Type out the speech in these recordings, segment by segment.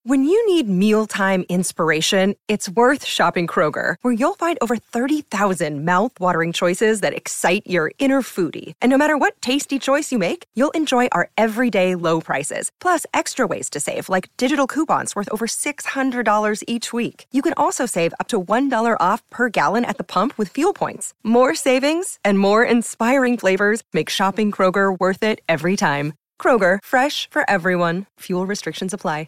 When you need mealtime inspiration, it's worth shopping Kroger, where you'll find over 30,000 mouth-watering choices that excite your inner foodie. And no matter what tasty choice you make, you'll enjoy our everyday low prices, plus extra ways to save, like digital coupons worth over $600 each week. You can also save up to $1 off per gallon at the pump with fuel points. More savings and more inspiring flavors make shopping Kroger worth it every time. Kroger, fresh for everyone. Fuel restrictions apply.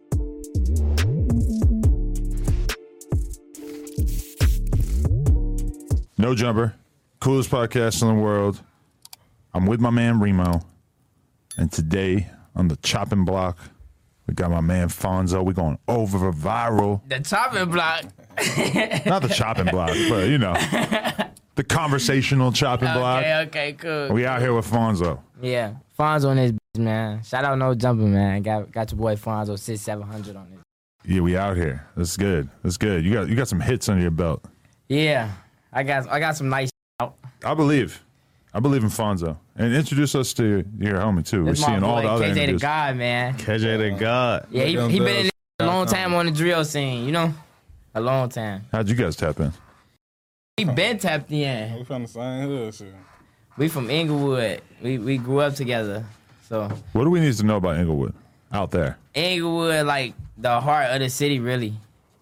No Jumper, coolest podcast in the world. I'm with my man Remo, and today on the chopping block, we got my man Fonzo. We're going over viral. The chopping block. Not the chopping block, but you know, the conversational chopping block. Okay, cool. We out here with Fonzo. Yeah, Fonzo on this bitch, man. Shout out No Jumper, man. Got your boy Fonzo 6700 on this. Yeah, we out here. That's good. That's good. You got some hits under your belt. Yeah, I got some nice out. I believe in Fonzo. And introduce us to your homie too. We're seeing all the other KJ the interviews. God, man. KJ the God. Yeah, he been in a long time on the drill scene, you know? A long time. How'd you guys tap in? We been tapped in. We from the same hood, shit. We from Inglewood. We grew up together. So What do we need to know about Inglewood out there? Inglewood, like the heart of the city, really.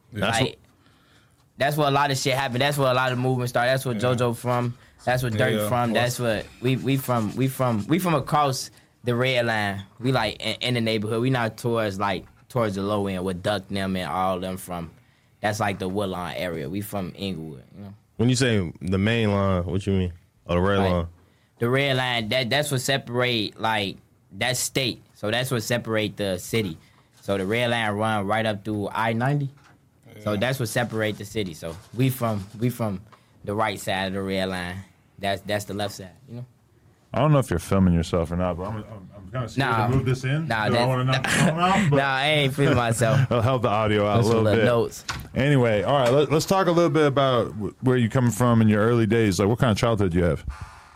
That's where a lot of shit happened. That's where a lot of movement started. That's where JoJo from. That's where Dirk from. That's what we from across the red line. We like in the neighborhood. We not towards the low end where Duck them and all them from. That's like the Woodlawn area. We from Inglewood. You know? When you say the main line, what you mean? Oh, the red line. The red line. That's what separate like that state. So that's what separate the city. So the red line run right up through I-90. So that's what separate the city. So we from the right side of the red line. That's the left side, you know. I don't know if you're filming yourself or not, but I'm kind of scared to move this in. Nah, I want to knock the phone out. But I ain't filming myself. It'll help the audio out a little bit. Notes. Anyway, all right, let's talk a little bit about where you coming from in your early days. Like, what kind of childhood you have?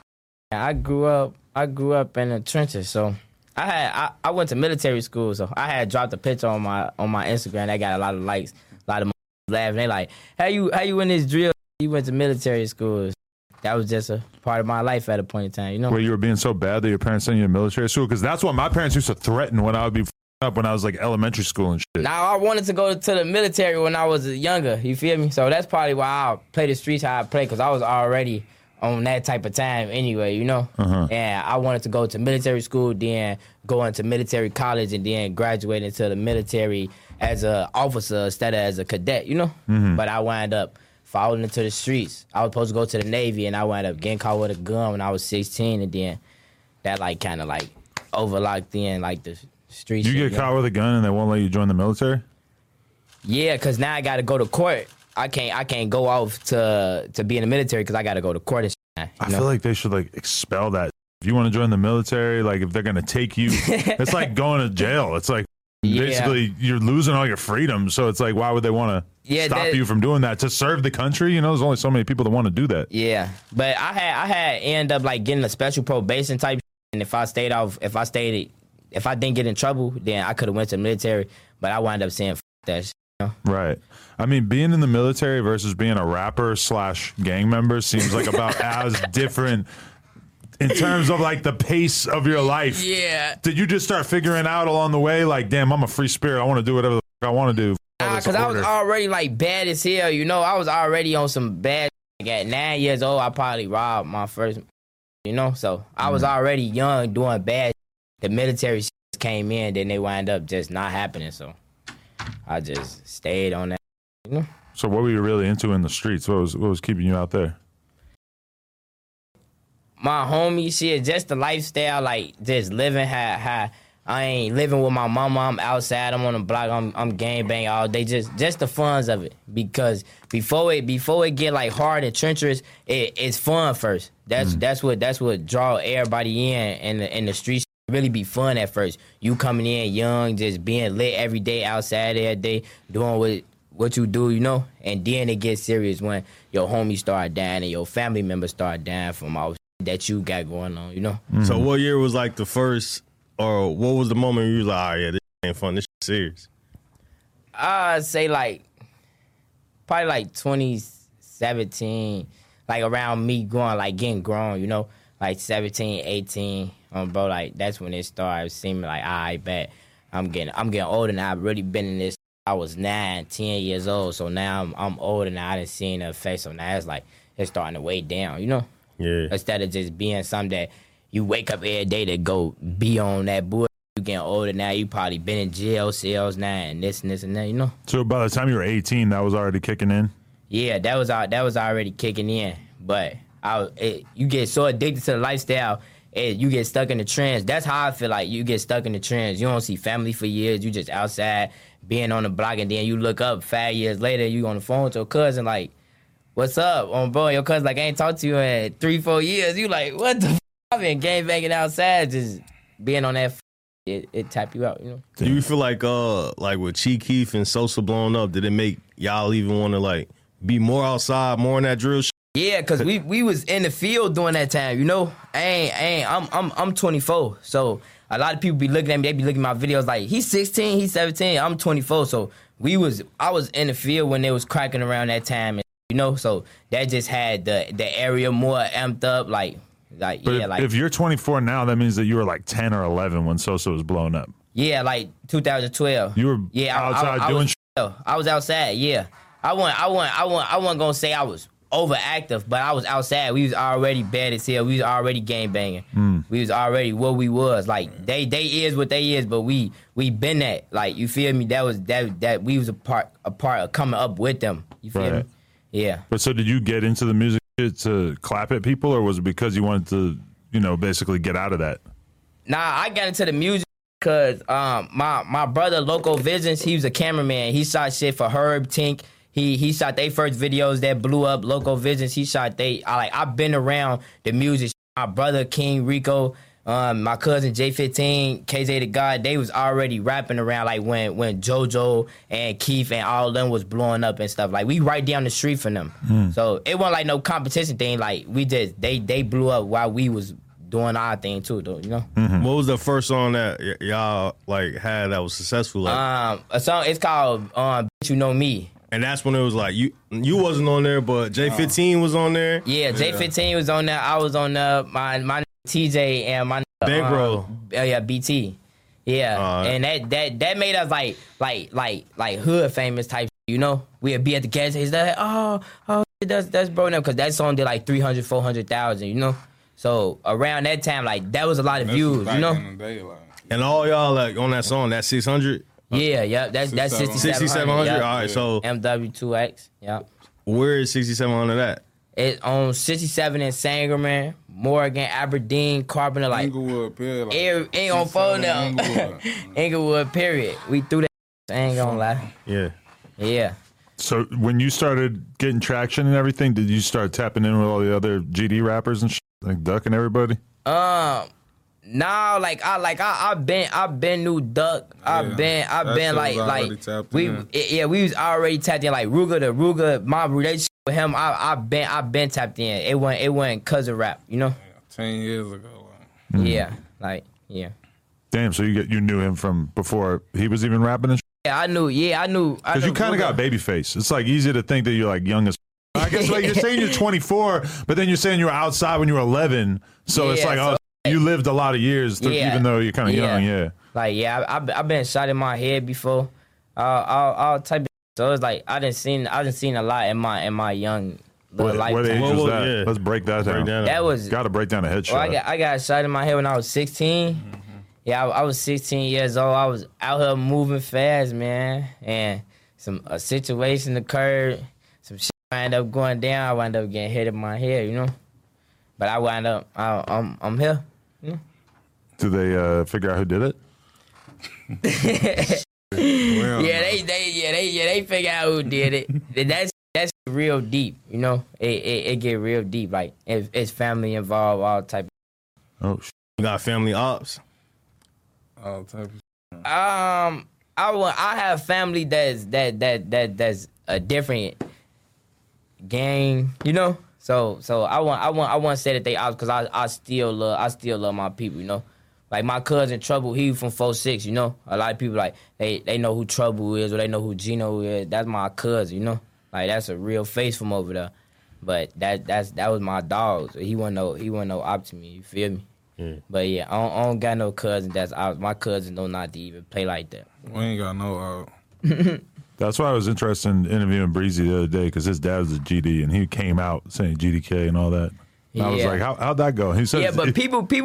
I grew up in the trenches. So I went to military school. So I had dropped a picture on my Instagram that got a lot of likes. A lot of laughing. They like, how you in this drill? You went to military school. That was just a part of my life at a point in time, you know. Where you were being so bad that your parents sent you to military school? Because that's what my parents used to threaten when I would be up when I was like elementary school and shit. Now I wanted to go to the military when I was younger. You feel me? So that's probably why I play the streets how I play, because I was already on that type of time anyway, you know. And I wanted to go to military school, then go into military college, and then graduate into the military as an officer instead of as a cadet, you know. But I wound up falling into the streets. I was supposed to go to the Navy, and I wound up getting caught with a gun when I was 16, and then that like kind of like overlocked in like the streets. You get caught with a gun and they won't let you join the military? Yeah, because now I got to go to court. I can't go off to be in the military because I got to go to court and shit. I feel like they should like expel that. If you want to join the military, like if they're going to take you, it's like going to jail. It's like basically you're losing all your freedom. So it's like, why would they want to stop you from doing that to serve the country? You know, there's only so many people that want to do that. Yeah, but I had end up like getting a special probation type. And if I didn't get in trouble, then I could have went to the military. But I wound up saying F that shit. You know? Right. I mean, being in the military versus being a rapper / gang member seems like about as different in terms of like the pace of your life. Yeah. Did you just start figuring out along the way, like, damn, I'm a free spirit. I want to do whatever the fuck I want to do. Because I was already like bad as hell. You know, I was already on some bad. Like, at 9 years old, I probably robbed my first. You know, so I was already young doing bad. The military came in, then they wind up just not happening. So I just stayed on that. You know? So what were you really into in the streets? What was keeping you out there? My homie shit, just the lifestyle, like just living how I ain't living with my mama. I'm outside. I'm on the block. I'm gang bang all day. Just the funs of it. Because before it get like hard and treacherous, it's fun first. That's what draw everybody in the streets. Really be fun at first. You coming in young, just being lit every day outside every day, doing what you do, you know. And then it gets serious when your homies start dying and your family members start dying from all that you got going on, you know. So what year was like the first, or what was the moment you was like, oh yeah, this ain't fun, this shit serious? I'd say like probably like 2017, like around me growing, like getting grown, you know, like 17, 18, bro, like that's when it started seeming like, I bet I'm getting older now. I've really been in this. I was 9, 10 years old, so now I'm older now. I done seen the effects, so now it's like it's starting to weigh down, you know. Yeah. Instead of just being something that you wake up every day to go be on that bull. You getting older now. You probably been in jail cells now, and this and that, you know. So by the time you were 18, that was already kicking in. Yeah, that was already kicking in. But you get so addicted to the lifestyle, you get stuck in the trends. That's how I feel like you get stuck in the trends. You don't see family for years. You just outside being on the block, and then you look up 5 years later, you on the phone with your cousin like, "What's up, bro?" Your cousin like, "I ain't talked to you in 3-4 years." You like, "What the f***? I've been gang banging outside, just being on that." It tap you out, you know. Do you feel like with Chief Keef and Sosa blowing up, did it make y'all even want to like be more outside, more in that drill shit? Yeah, cause we was in the field during that time, you know. I'm 24, so a lot of people be looking at me. They be looking at my videos like he's 16, he's 17. I'm 24, so I was in the field when they was cracking around that time, and, you know. So that just had the area more amped up, like. If you're 24 now, that means that you were like 10 or 11 when Sosa was blown up. Yeah, like 2012. You were outside doing shit? I was outside, yeah. I wasn't gonna say I was overactive, but I was outside. We was already bad as hell. We was already gang banging. We was already what we was. Like they is what they is, but we been that. Like, you feel me? That was that we was a part of coming up with them. You feel me? Yeah. But so did you get into the music to clap at people, or was it because you wanted to, you know, basically get out of that? Nah, I got into the music because my brother Loco Visions, he was a cameraman. He shot shit for Herb Tink. He shot they first videos that blew up. Loco Visions, he shot I've been around the music. My brother King Rico, my cousin J15, KJ the God, they was already rapping around like when JoJo and Keith and all of them was blowing up and stuff. Like, we right down the street from them. So it wasn't like no competition thing. Like, we just, they blew up while we was doing our thing too, though, you know? What was the first song that y'all like had that was successful? Like? A song, it's called Bitch You Know Me. And that's when it was like, you wasn't on there, but J15 was on there? Yeah, J15 was on there. I was on there. My TJ and my Bankroll. Yeah, BT. Yeah, and that made us like hood famous type. You know, we'd be at the gas station. Like, oh, that's bro now, because that song did like 300, 400,000. You know, so around that time, like that was a lot of views. You know, and all y'all like on that song, that 600. Yeah, that's 6,700. Yep. All right, so MW2X. Yep. Where is 6,700 at? It's on 67 in Sangerman, Morgan, Aberdeen, Carpenter, like Inglewood, period. Ain't gonna phone them. Inglewood, period. We threw that. I ain't gonna lie. Yeah. So when you started getting traction and everything, did you start tapping in with all the other GD rappers and shit, like Duck and everybody? Nah, I've been New Duck. I've been like we was already tapped in, like Ruger, my relationship with him. I've been tapped in. It wasn't cause of rap, you know. 10 years ago. Yeah. Damn, so you knew him from before he was even rapping and shit? Yeah, I knew. Because you kind of got baby face. It's like easy to think that you're like young as. I guess like you're saying you're 24, but then you're saying you were outside when you were 11. So it's like, you lived a lot of years, even though you're kind of young. Yeah. Like, I've been shot in my head before. All type of. So it's like I done seen a lot in my young little life. What age was that? Yeah. Let's break that down. That was got to break down a headshot. Well, I got shot in my head when I was 16. Mm-hmm. Yeah, I was 16 years old. I was out here moving fast, man, and a situation occurred. Some shit wound up going down. I wound up getting hit in my head, you know. But I wound up. I'm here. You know? Did they figure out who did it? They figure out who did it. That's real deep, you know. It get real deep. Like it's family involved, all type. Oh, you got family ops. All type of. I have family that's a different gang, you know. So I want to say that they ops because I still love my people, you know. Like my cousin Trouble, he from 4-6, you know. A lot of people like they know who Trouble is or they know who Gino is. That's my cousin, you know. Like that's a real face from over there. But that was my dog. So he wasn't no op to me. You feel me? Yeah. But yeah, I don't got no cousin that's out. My cousin don't not to even play like that. We ain't got no out. That's why I was interested in interviewing Breezy the other day because his dad was a GD and he came out saying GDK and all that. And I was like, how'd that go? He said, yeah, but people be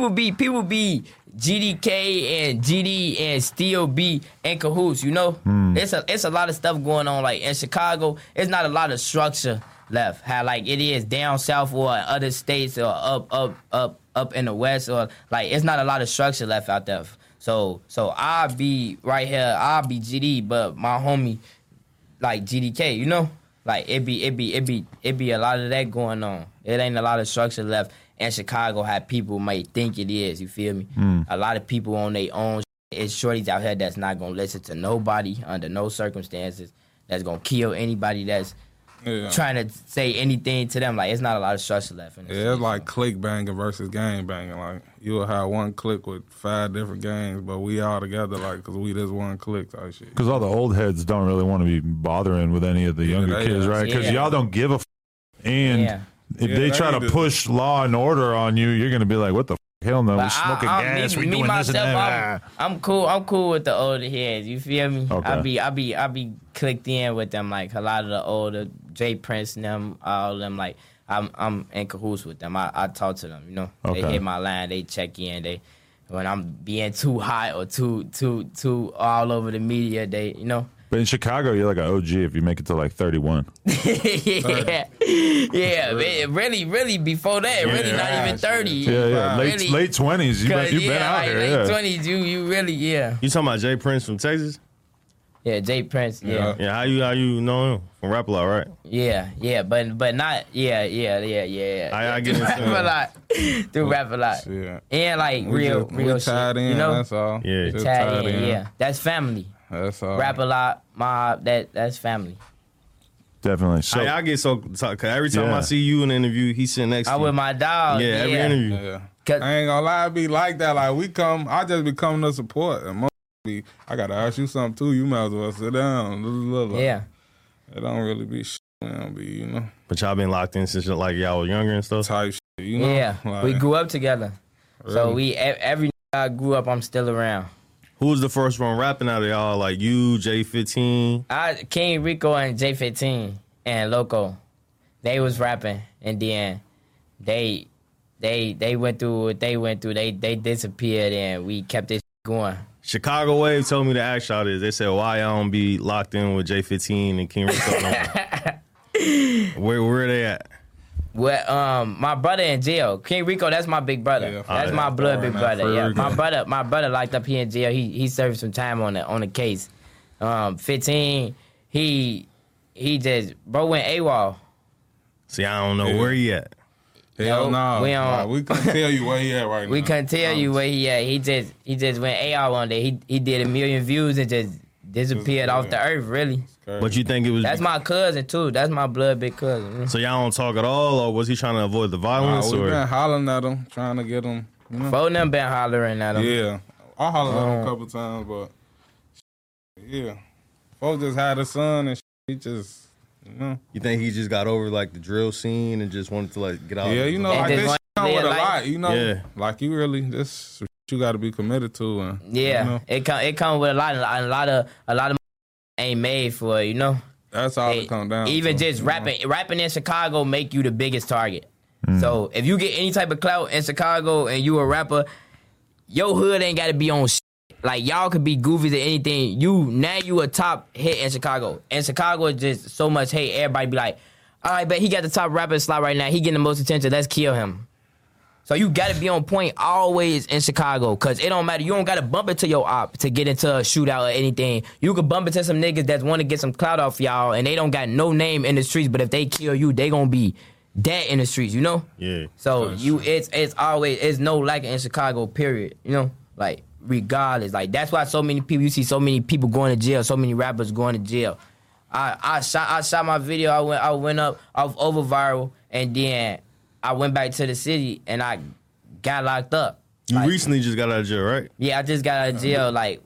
GDK and GD and still be in cahoots, you know? It's a lot of stuff going on. Like in Chicago, it's not a lot of structure left. How like it is down south or other states or up in the west, or like it's not a lot of structure left out there. So I'll be right here, I'll be GD, but my homie like GDK, you know? Like it be a lot of that going on. It ain't a lot of structure left in Chicago how people might think it is, you feel me? A lot of people on their own. It's shorties out here that's not gonna listen to nobody under no circumstances, that's gonna kill anybody that's trying to say anything to them. Like it's not a lot of structure left in this city. It's like click banging versus gang banging. Like you'll have one click with 5 different gangs, but we all together like because we just one click type shit. Because all the old heads don't really want to be bothering with any of the younger kids, right? Because y'all don't give a and if they try to push law and order on you, you're gonna be like, what the hell no, we smoking gas, we doing this and that. I'm cool with the older heads, you feel me? Okay. I be clicked in with them, like a lot of the older J Prince and them, all of them, like I'm in cahoots with them. I talk to them, you know. Okay. They hit my line, they check in, when I'm being too hot or too all over the media, they, you know. But in Chicago, you're like an OG if you make it to like 31. yeah, really before that, really not even 30. Yeah. Late 20s, you've been out here. Late 20s, you really, You talking about Jay Prince from Texas? Yeah, Jay Prince, yeah. Yeah, how you know him? From Rap A Lot, right? Yeah, but not, yeah. I get it. Rap A Lot. Do Rap A Lot. Yeah. And like real shit, tied in, you know? that's all. Yeah. Just Tied in, yeah. That's family. That's all. Rap A Lot, Mob, that's family. Definitely. So I get cause every time I see you in an interview, he's sitting next to you. I with my dog. Yeah, every interview. Yeah. I ain't gonna lie, it be like that. Like I just be coming to support. And I gotta ask you something too. You might as well sit down. Yeah. It don't really be shit. It don't be, you know. But y'all been locked in since like y'all was younger and stuff. Type shit, you know. Yeah, like, we grew up together. Really? So every I grew up, I'm still around. Who was the first one rapping out of y'all? Like you, J15? King Rico and J15 and Loco, they was rapping, and then they went through what they went through. They disappeared, and we kept this going. Chicago Wave told me to ask y'all this. They said, why y'all don't be locked in with J15 and King Rico? Where they at? Well, my brother in jail. King Rico, that's my big brother. Yeah, that's my blood big brother. Yeah, my brother locked up here in jail. He served some time on the case. 15, he just went AWOL. See, I don't know where he at. Hell no. We couldn't tell you where he at right now. We couldn't tell you where he at. He just went AWOL one day. He did 1 million views and just disappeared off the earth, really. But you think it was... That's my cousin, too. That's my blood big cousin. So y'all don't talk at all, or was he trying to avoid the violence? We've been hollering at him, trying to get him. You know? Both of them been hollering at him. Yeah. I hollered at him a couple times, but... Yeah. Folks just had a son, and he just... You know? You think he just got over, like, the drill scene and just wanted to, like, get out? Yeah, you know, like, this come with a lot, you know? Yeah. Like, you really... This you got to be committed to. And, yeah. You know? It come with a lot of ain't made for it, you know? That's all it come down even to. Just rapping in Chicago make you the biggest target. So if you get any type of clout in Chicago and you a rapper, your hood ain't got to be on shit. Like, y'all could be goofies or anything. You a top hit in Chicago. In Chicago, it's just so much hate. Everybody be like, all right, but he got the top rapper slot right now. He getting the most attention. Let's kill him. So you got to be on point always in Chicago, because it don't matter. You don't got to bump into your op to get into a shootout or anything. You could bump into some niggas that want to get some clout off y'all, and they don't got no name in the streets, but if they kill you, they going to be dead in the streets, you know? Yeah. So it's always, it's no lack in Chicago, period, you know? Like, regardless. Like, that's why so many people, you see so many people going to jail, so many rappers going to jail. I shot my video, I went up over viral, and then I went back to the city and I got locked up. You recently just got out of jail, right? Yeah, I just got out of jail like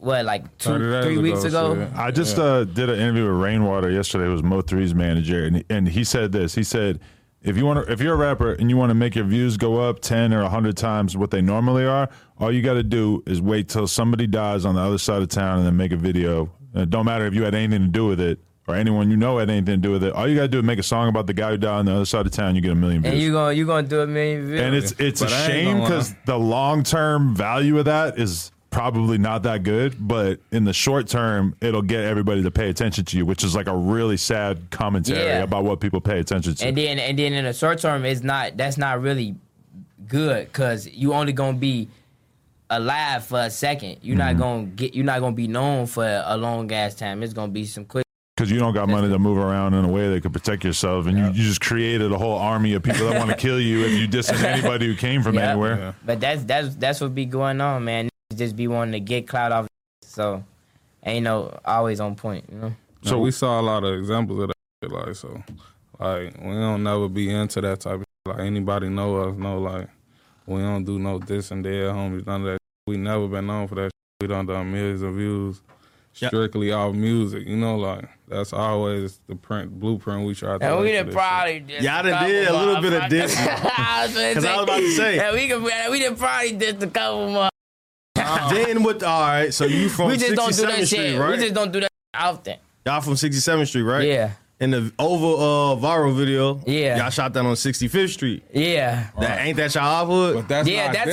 3 weeks ago. Shit. I just did an interview with Rainwater yesterday. It was Mo3's manager, and he said this. He said, if you're a rapper and you want to make your views go up 10 or 100 times what they normally are, all you got to do is wait till somebody dies on the other side of town and then make a video. It don't matter if you had anything to do with it or anyone you know had anything to do with it. All you got to do is make a song about the guy who died on the other side of town. You get 1 million views. And you gonna do 1 million views. And it's a shame because the long-term value of that is probably not that good, but in the short term, it'll get everybody to pay attention to you, which is like a really sad commentary about what people pay attention to. And then in the short term, that's not really good because you only gonna be alive for a second. You're not gonna be known for a long ass time. It's gonna be some quick. Because you don't got money to move around in a way that could protect yourself, and you just created a whole army of people that want to kill you if you diss anybody who came from anywhere. Yeah. But that's what be going on, man. Just be wanting to get clout off, so ain't no always on point, you know. So we saw a lot of examples of that shit, like, so like we don't never be into that type of shit. Like anybody know us, know like we don't do no this and that, homies, none of that shit. We never been known for that shit. We done millions of views strictly off music, you know, like that's always the blueprint we try to. And we done probably did. Y'all done did a little bit of this. Because I was about to say. Yeah, we done probably did a couple more. Then all right, so you from 67th Street, right? We just don't do that often. Y'all from 67th Street, right? Yeah. In the viral video, yeah, y'all shot that on 65th Street. Yeah. Ain't that y'all hood? But that's that's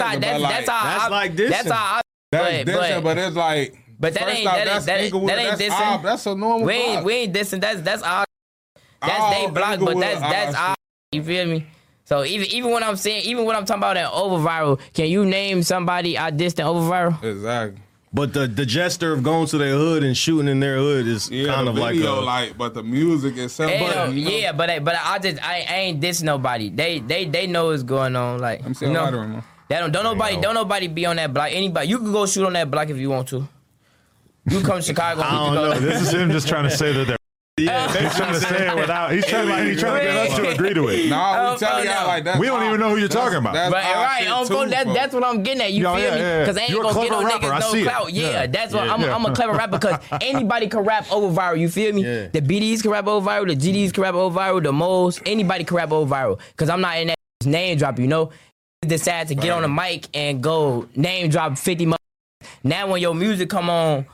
like this. That's how but it's like. But that ain't dissing. That's a normal. We ain't dissing. That's our. That's they block, but that's our. You feel me? So even when I'm saying, even when I'm talking about that over viral, can you name somebody I dissed in over viral? Exactly. But the gesture of going to their hood and shooting in their hood is kind of video, but the music itself. But I ain't dissing nobody. They know what's going on. Like I'm saying, don't nobody be on that block. Anybody, you can go shoot on that block if you want to. You come to Chicago. I don't know. This is him just trying to say that they're. Yeah, he's trying to say it without. He's trying to get us to agree to it. No, we tell y'all like that. We don't even know who you're talking about. That's what I'm getting at. You feel me? Because I ain't gonna get no niggas no clout. Yeah, that's what I'm a clever rapper because anybody can rap over viral. You feel me? Yeah. The BDs can rap over viral. The GDs can rap over viral. The Moles, anybody can rap over viral. Because I'm not in that name drop. You know, decide to get on the mic and go name drop 50. Now when your music come on.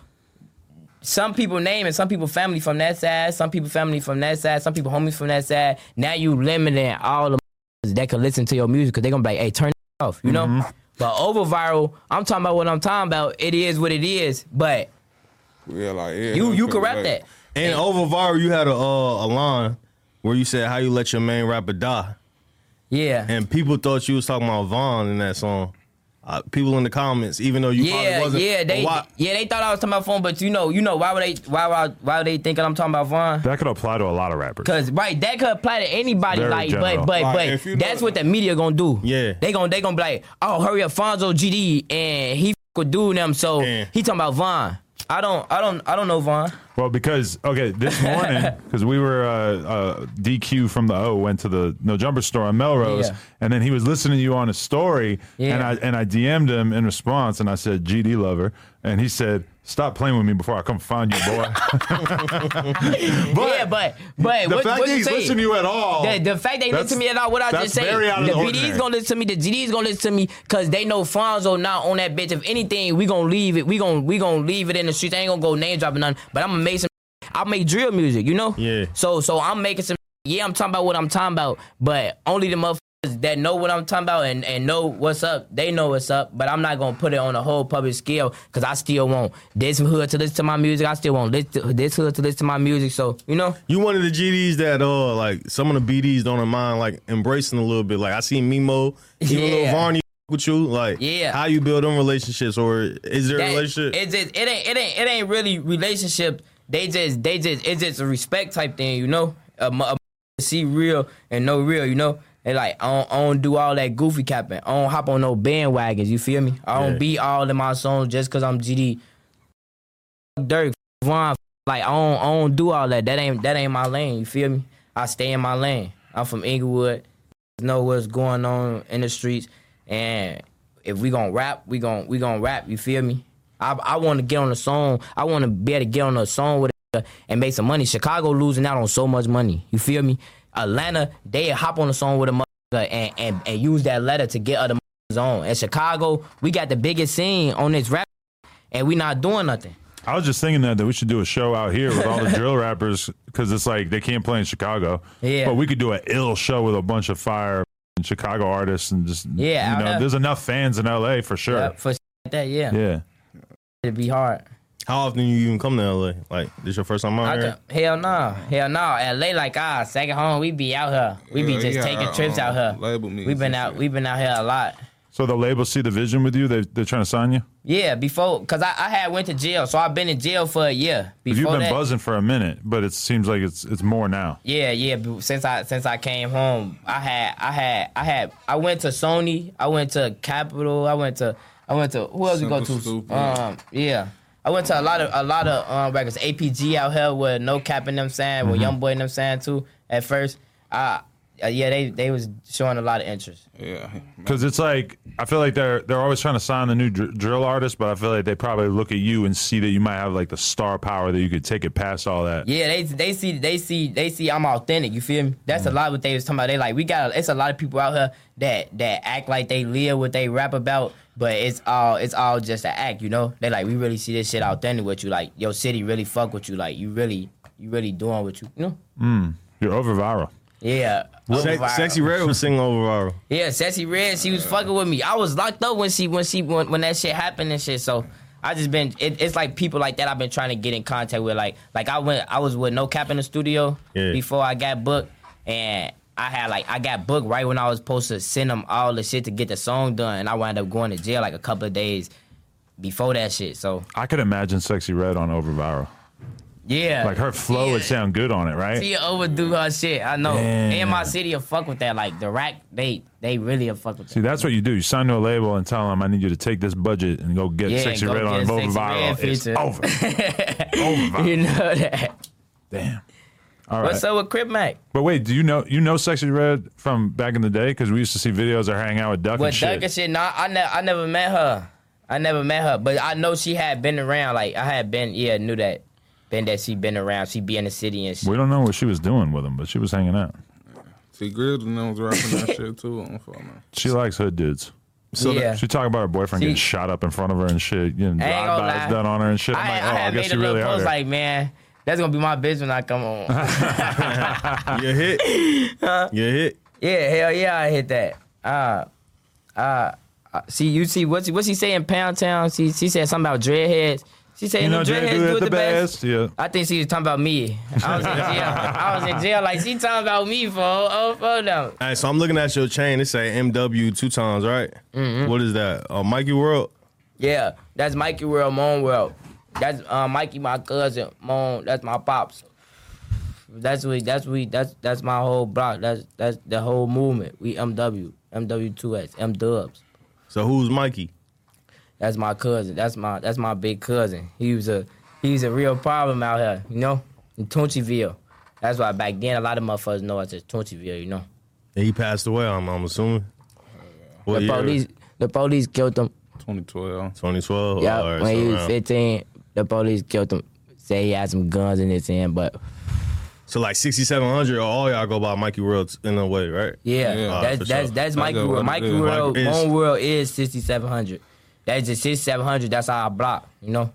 Some people name and some people family from that side, some people family from that side, some people homies from that side. Now you limiting all the that can listen to your music because they're going to be like, hey, turn it off, you know? But over viral, I'm talking about what I'm talking about. It is what it is, but you can rap that. And over viral, you had a line where you said how you let your main rapper die. Yeah. And people thought you was talking about Vaughn in that song. People in the comments, even though you probably wasn't. They thought I was talking about Vaughn, but you know, why would they thinking I'm talking about Vaughn? That could apply to a lot of rappers. Cause that could apply to anybody. Very but that's what the media gonna do. Yeah, they gonna be like, oh, hurry up, Fonzo GD, and he with doing them, so he talking about Vaughn. I don't know Vaughn. Well, because this morning, because we were DQ from the O went to the No Jumper store on Melrose, and then he was listening to you on a story, and I DM'd him in response, and I said GD lover, and he said, stop playing with me before I come find you, boy. but the fact that he's listening to you at all, the fact they listen to me at all, what I just say, the BD's gonna listen to me, the GD's gonna listen to me, cause they know Fonzo not on that bitch. If anything, we gonna leave it. We gonna leave it in the streets. I ain't gonna go name dropping nothing, but I'm gonna make some. I make drill music, you know. Yeah. So I'm making some. Yeah, I'm talking about what I'm talking about, but only the motherfuckers that know what I'm talking about and know what's up, they know what's up. But I'm not gonna put it on a whole public scale because I still want this hood to listen to my music. I still want this hood to listen to my music. So you know, you one of the GDs that like some of the BDs don't mind like embracing a little bit. Like I see Mimo, even Lil Varney with you. Like how you build them relationships, or is there a relationship? It ain't really relationship. It's just a respect type thing, you know. See real and know real, you know. And like I don't do all that goofy capping. I don't hop on no bandwagons. You feel me? I don't be all in my songs just cause I'm GD. Dirk, Vaughn, like I don't do all that. That ain't my lane. You feel me? I stay in my lane. I'm from Inglewood. Know what's going on in the streets, and if we gonna rap, we gonna rap. You feel me? I want to get on a song. I want to be able to get on a song with it and make some money. Chicago losing out on so much money. You feel me? Atlanta, they hop on a song with a motherfucker and use that letter to get other motherfuckers on. In Chicago, we got the biggest scene on this rap, and we not doing nothing. I was just thinking that we should do a show out here with all the drill rappers because it's like they can't play in Chicago. Yeah. But we could do an ill show with a bunch of fire Chicago artists and just, there's enough fans in LA for sure. Yeah, for that, yeah. Yeah. It'd be hard. How often you even come to LA? Like, this your first time out here? Hell no. LA like second home. We be out here. We be just taking trips out here. We've been out here a lot. So the label see the vision with you? They're trying to sign you? Yeah, before, because I had went to jail, so I've been in jail for a year. Before you've been buzzing for a minute, but it seems like it's more now. Yeah. Since I came home, I went to Sony, I went to Capitol, I went to who else we go to? Yeah. I went to a lot of records. APG out here with No Cap in them saying, with Young Boy in them saying too. At first, they was showing a lot of interest. Yeah, because it's like I feel like they're always trying to sign the new drill artist, but I feel like they probably look at you and see that you might have like the star power that you could take it past all that. Yeah, they see I'm authentic. You feel me? That's a lot what they was talking about. They like it's a lot of people out here that act like they live what they rap about, but it's all just an act. You know? They like we really see this shit authentic with you. Like your city really fuck with you. Like you really doing what you know. You're over viral. Yeah. Sexy Red was singing over viral. Yeah, Sexy Red, she was fucking with me. I was locked up when that shit happened and shit. So I just been it's like people like that I've been trying to get in contact with. Like I was with No Cap in the studio before I got booked, and I got booked right when I was supposed to send them all the shit to get the song done, and I wound up going to jail like a couple of days before that shit. So I could imagine Sexy Red on over viral. Yeah. Like her flow would sound good on it, right? She overdo her shit. I know. Damn. And my city will fuck with that. Like the rack, they really will fuck with that. See, that's what you do. You sign to a label and tell them, I need you to take this budget and go get Sexy Red on over viral. It's over. Over viral. You know that. Damn. All right. What's up with Crip Mac? But wait, do you know Sexy Red from back in the day? Because we used to see videos of her hanging out with Duck and shit. With Duck and shit? No, I never met her. But I know she had been around. Like I had been, knew that. That she been around, she be in the city and shit. We don't know what she was doing with him, but she was hanging out. See, Grizz was rapping that shit too on the phone. She likes hood dudes. So she talking about her bourboyfriend getting shot up in front of her and shit, getting drive-bys done on her and shit. I'm like, I guess you really are. Like, man, that's gonna be my bitch when I come on. You hit? You hit? Yeah, hell yeah, I hit that. See, what's he saying? Pound Town. She said something about dreadheads. She said, dreadheads do it the best. Yeah. I think she was talking about me. I was in jail. Like, she talking about me for them. All right, so I'm looking at your chain. It say MW 2 times, right? Mm-hmm. What is that? Mikey World? Yeah, that's Mikey World, Moan World. That's Mikey, my cousin. Moan, that's my pops. That's my whole block. That's the whole movement. We MW2X, M-Dubs. So who's Mikey? That's my cousin. That's my big cousin. He was a real problem out here, you know, in Tunchville. That's why back then a lot of motherfuckers know us as Tunchville, you know. And he passed away, I'm assuming. The police killed him. 2012. Yeah, right, when he was 15, the police killed him. Say he had some guns in his hand, but. So like 6700, all y'all go by Mikey World in a way, right? Yeah. That's Mikey World. Mikey World, Moan World is 6700. That's just 6700. That's our block, you know.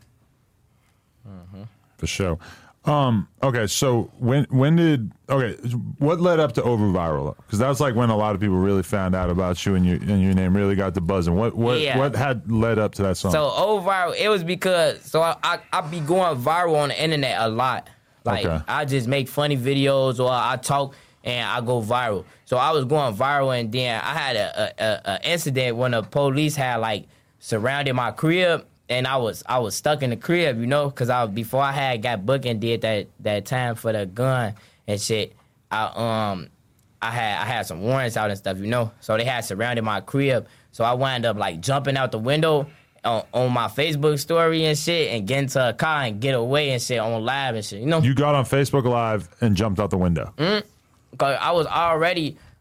For sure. Okay, so what led up to Over Viral? Because that's like when a lot of people really found out about you and your name really got the buzzing. What had led up to that song? So Over Viral, it was because I be going viral on the internet a lot. Like I just make funny videos or I talk and I go viral. So I was going viral and then I had a incident when the police had like surrounded my crib, and I was stuck in the crib, you know, because before I had got booked and did that time for the gun and shit, I had some warrants out and stuff, you know, so they had surrounded my crib, so I wound up like jumping out the window on my Facebook story and shit, and get into a car and get away and shit on live and shit, you know. You got on Facebook Live and jumped out the window. Cause I was already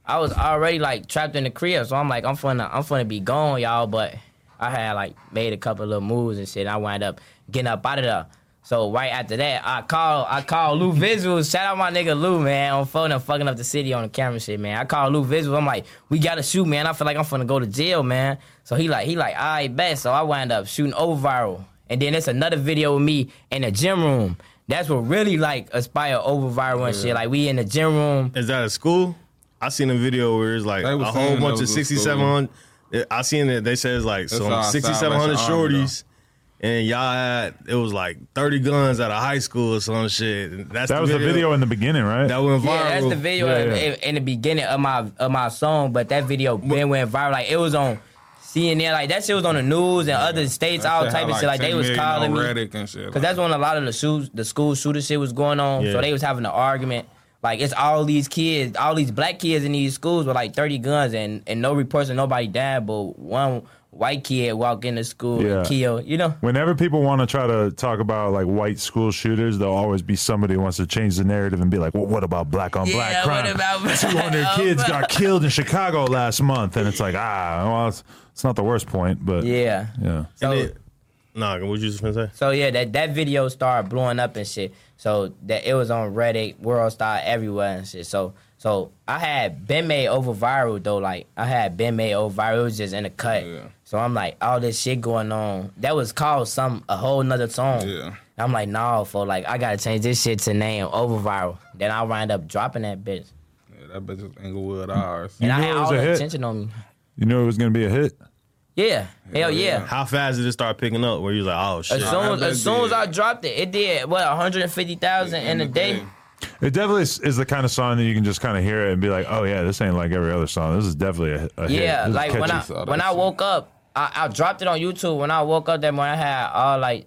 I was already like trapped in the crib, so I'm like, I'm finna be gone, y'all. But I had like made a couple little moves and shit. And I wound up getting up out of there. So right after that, I called Lou Visuals. Shout out my nigga Lou, man, on phone and fucking up the city on the camera shit, man. I called Lou Visuals. I'm like, we gotta shoot, man. I feel like I'm finna go to jail, man. So he like, all right, bet. So I wound up shooting over viral. And then there's another video with me in the gym room. That's what really like aspire over viral and shit. Like we in the gym room. Is that at school? I seen a video where it's like a whole bunch of 6,700. I seen it. They said it's like some 6,700 shorties. And y'all had, it was like 30 guns out of high school or some shit. And that was the video in the beginning, right? That went viral. Yeah, that's the video in the beginning of my song. But that video then went viral. Like it was on CNN. Like that shit was on the news and other states, all type of shit. Like they was calling me because that's when a lot of the school shooter shit was going on. So they was having an argument. Like it's all these kids, all these black kids in these schools with like 30 guns and no reports and nobody died, but one white kid walk into school and kill, you know? Whenever people want to try to talk about like white school shooters, there'll always be somebody who wants to change the narrative and be like, well, what about black on black crime? What about 200 kids got killed in Chicago last month. And it's like, well, it's not the worst point, but yeah. So, what you just gonna say? So yeah, that video started blowing up and shit. So that it was on Reddit, World Star, everywhere and shit. So I had been made over viral though. Like I had been made over viral. It was just in the cut. Yeah. So I'm like, all this shit going on. That was called a whole nother song. Yeah. I'm like, nah, for like I gotta change this shit to name over viral. Then I wind up dropping that bitch. Yeah, that bitch was Inglewood ours. And I had all the attention on me. You knew it was gonna be a hit. Yeah, hell yeah. How fast did it start picking up? Where you was like, oh shit. As soon as I dropped it did 150,000 in a day. It definitely is the kind of song that you can just kind of hear it and be like, oh yeah, this ain't like every other song. This is definitely a hit. Yeah, like when I woke up, I dropped it on YouTube. When I woke up that morning, I had all like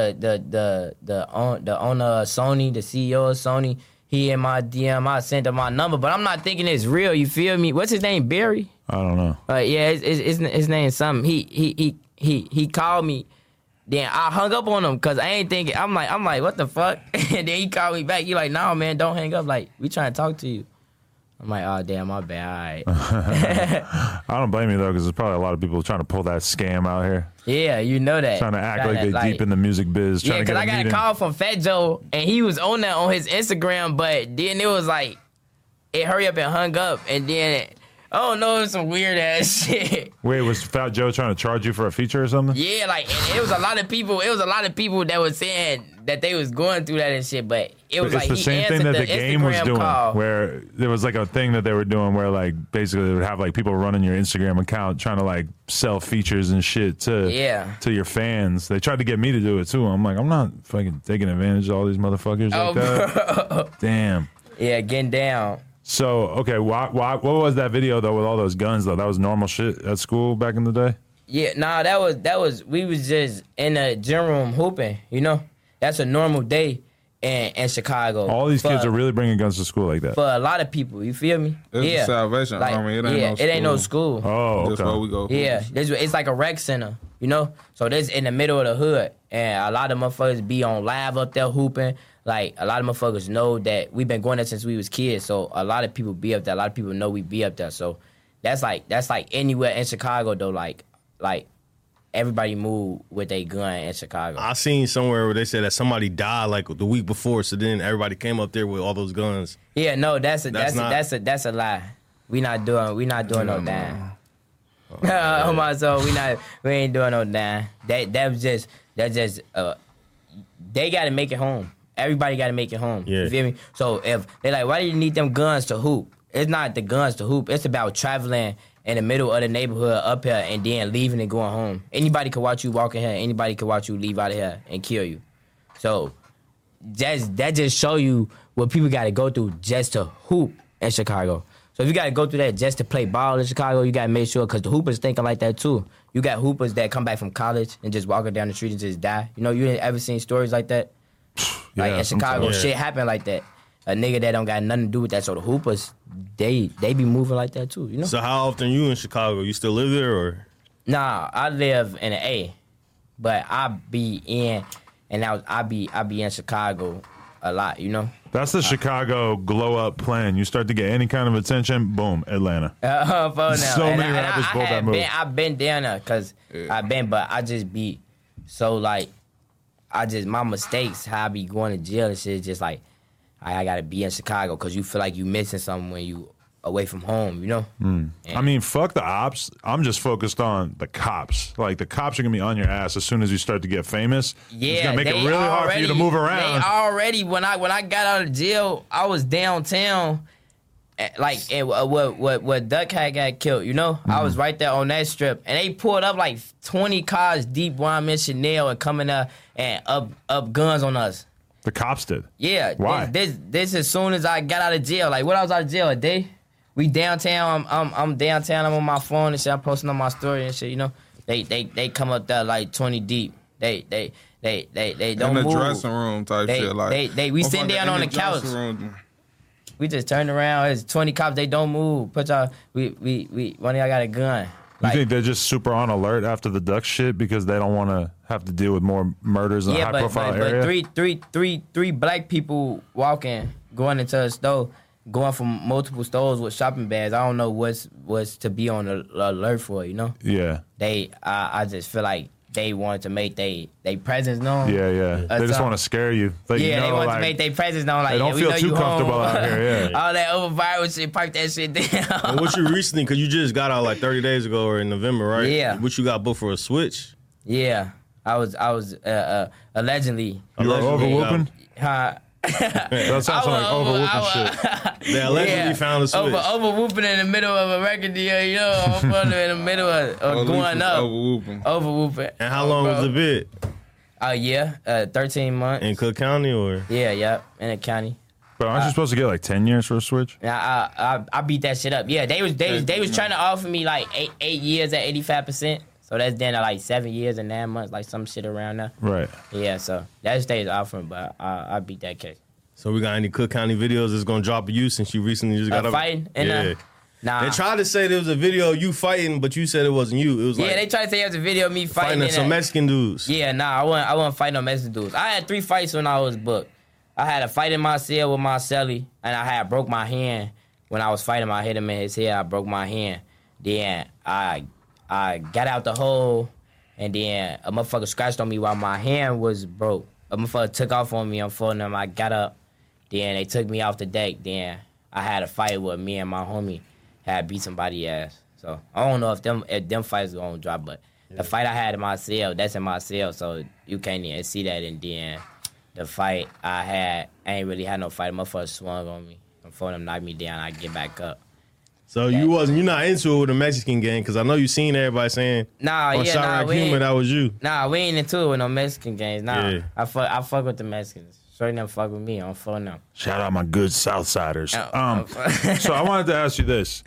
the owner of Sony, the CEO of Sony. He in my DM. I sent him my number, but I'm not thinking it's real. You feel me? What's his name? Barry? I don't know. Yeah, his name is something. He called me. Then I hung up on him because I ain't thinking. I'm like, what the fuck? And then he called me back. He like, nah, man, don't hang up. Like, we trying to talk to you. I'm like, oh damn, my bad. All right. I don't blame you though, because there's probably a lot of people trying to pull that scam out here. Yeah, you know that. Trying to act like they're deep in the music biz. Yeah, because I got a call from Fat Joe, and he was on that on his Instagram, but then it was like, it hurry up and hung up, and then, oh no, it was some weird ass shit. Wait, was Fat Joe trying to charge you for a feature or something? Yeah, like, and it was a lot of people that was saying that they was going through that and shit, but it was it's like the same thing that the game was doing, where there was like a thing that they were doing where like basically they would have like people running your Instagram account trying to like sell features and shit to your fans. They tried to get me to do it too. I'm like, I'm not fucking taking advantage of all these motherfuckers like that. Damn. Yeah, getting down. So okay, what was that video though with all those guns though? That was normal shit at school back in the day. Yeah, nah, that was we was just in the gym room hooping. You know, that's a normal day in Chicago. All these kids are really bringing guns to school like that. For a lot of people, you feel me? It's a Salvation Army. It ain't no school. Oh, okay. That's where we go. Yeah, it's like a rec center, you know? So this in the middle of the hood. And a lot of motherfuckers be on live up there hooping. Like, a lot of motherfuckers know that we've been going there since we was kids. So a lot of people be up there. A lot of people know we be up there. So that's like anywhere in Chicago, though, like everybody move with a gun in Chicago. I seen somewhere where they said that somebody died like the week before, so then everybody came up there with all those guns. Yeah, no, that's a lie. We not doing no dying. Oh my soul, we ain't doing no dying. That's just they gotta make it home. Everybody gotta make it home. Yeah. You feel me? So if they like, why do you need them guns to hoop? It's not the guns to hoop. It's about traveling in the middle of the neighborhood up here and then leaving and going home. Anybody can watch you walk in here. Anybody can watch you leave out of here and kill you. So that just show you what people got to go through just to hoop in Chicago. So if you got to go through that just to play ball in Chicago, you got to make sure, because the hoopers thinking like that too. You got hoopers that come back from college and just walking down the street and just die. You know, you ain't ever seen stories like that? Like in Chicago, shit happen like that. A nigga that don't got nothing to do with that. So the hoopers, they be moving like that too, you know? So how often you in Chicago? You still live there or? Nah, I live in the A. But I be in, and I be in Chicago a lot, you know. That's the Chicago glow up plan. You start to get any kind of attention, boom, Atlanta. So many rappers pulled that move. I've been down there because but I just be so like, my mistakes, how I be going to jail and shit, just like, I gotta be in Chicago because you feel like you missing something when you away from home, you know? I mean, fuck the ops. I'm just focused on the cops. Like, the cops are going to be on your ass as soon as you start to get famous. Yeah, it's going to make it really hard for you to move around. They already, when I got out of jail, I was downtown, like, where Duck had got killed, you know? I was right there on that strip. And they pulled up like 20 cars deep while I'm in Chanel and coming up and up guns on us. The cops did? Yeah. Why? This as soon as I got out of jail. Like, what I was out of jail, a day? We downtown. I'm downtown. I'm on my phone and shit. I'm posting on my story and shit. You know, they come up there like 20 deep. They don't move. In the dressing room type shit. Like we sitting down on the couch. We just turn around. It's 20 cops. They don't move. Put y'all. We one of y'all got a gun. Like, you think they're just super on alert after the Duck shit because they don't want to have to deal with more murders in a high profile area? But three black people walking, going into a store. Going from multiple stores with shopping bags, I don't know what's to be on the alert for, you know? Yeah. I just feel like they wanted to make they presence known. Yeah. They just want to scare you. Like, they want to make their presence known. Like, they don't feel too comfortable out here, yeah. All that over viral shit, pipe that shit down. And what you recently, because you just got out like 30 days ago or in November, right? Yeah. What you got booked for a switch? Yeah. I was allegedly. You were overwhooping? That sounds like overwhooping shit. They allegedly found a switch. Overwhooping in the middle of a record deal, you know, in the middle of going up. Overwhooping. And how long was the bid? A year, 13 months. In Cook County or? Yeah, in the county. But aren't you supposed to get like 10 years for a switch? Yeah, I beat that shit up. Yeah, they was trying to offer me like 8 years at 85%. So that's then like 7 years and 9 months, like some shit around there. Right. Yeah, so that stays offering, but I beat that case. So we got any Cook County videos that's gonna drop of you since you recently just got up? Fighting? Nah. They tried to say there was a video of you fighting, but you said it wasn't you. It was like they tried to say it was a video of me fighting some Mexican dudes. Yeah, nah, I wasn't fighting no Mexican dudes. I had 3 fights when I was booked. I had a fight in my cell with my celly, and I had broke my hand when I was fighting him. I hit him in his head. I broke my hand. Then I got out the hole, and then a motherfucker scratched on me while my hand was broke. A motherfucker took off on me. I'm folding them. I got up. Then they took me off the deck. Then I had a fight with me and my homie. Had beat somebody's ass. So I don't know if them fights are gonna drop, but the fight I had in my cell, that's in my cell, so you can't even see that. And then the fight I had, I ain't really had no fight. A motherfucker swung on me. I'm folding them, knocked me down. I get back up. So you're not into it with the Mexican gang, because I know you seen everybody saying Humor, that was you. Nah, we ain't into it with no Mexican gangs. Nah, yeah. I fuck with the Mexicans. Shorty them fuck with me. I'm fucking them. Shout out my good Southsiders. So I wanted to ask you this.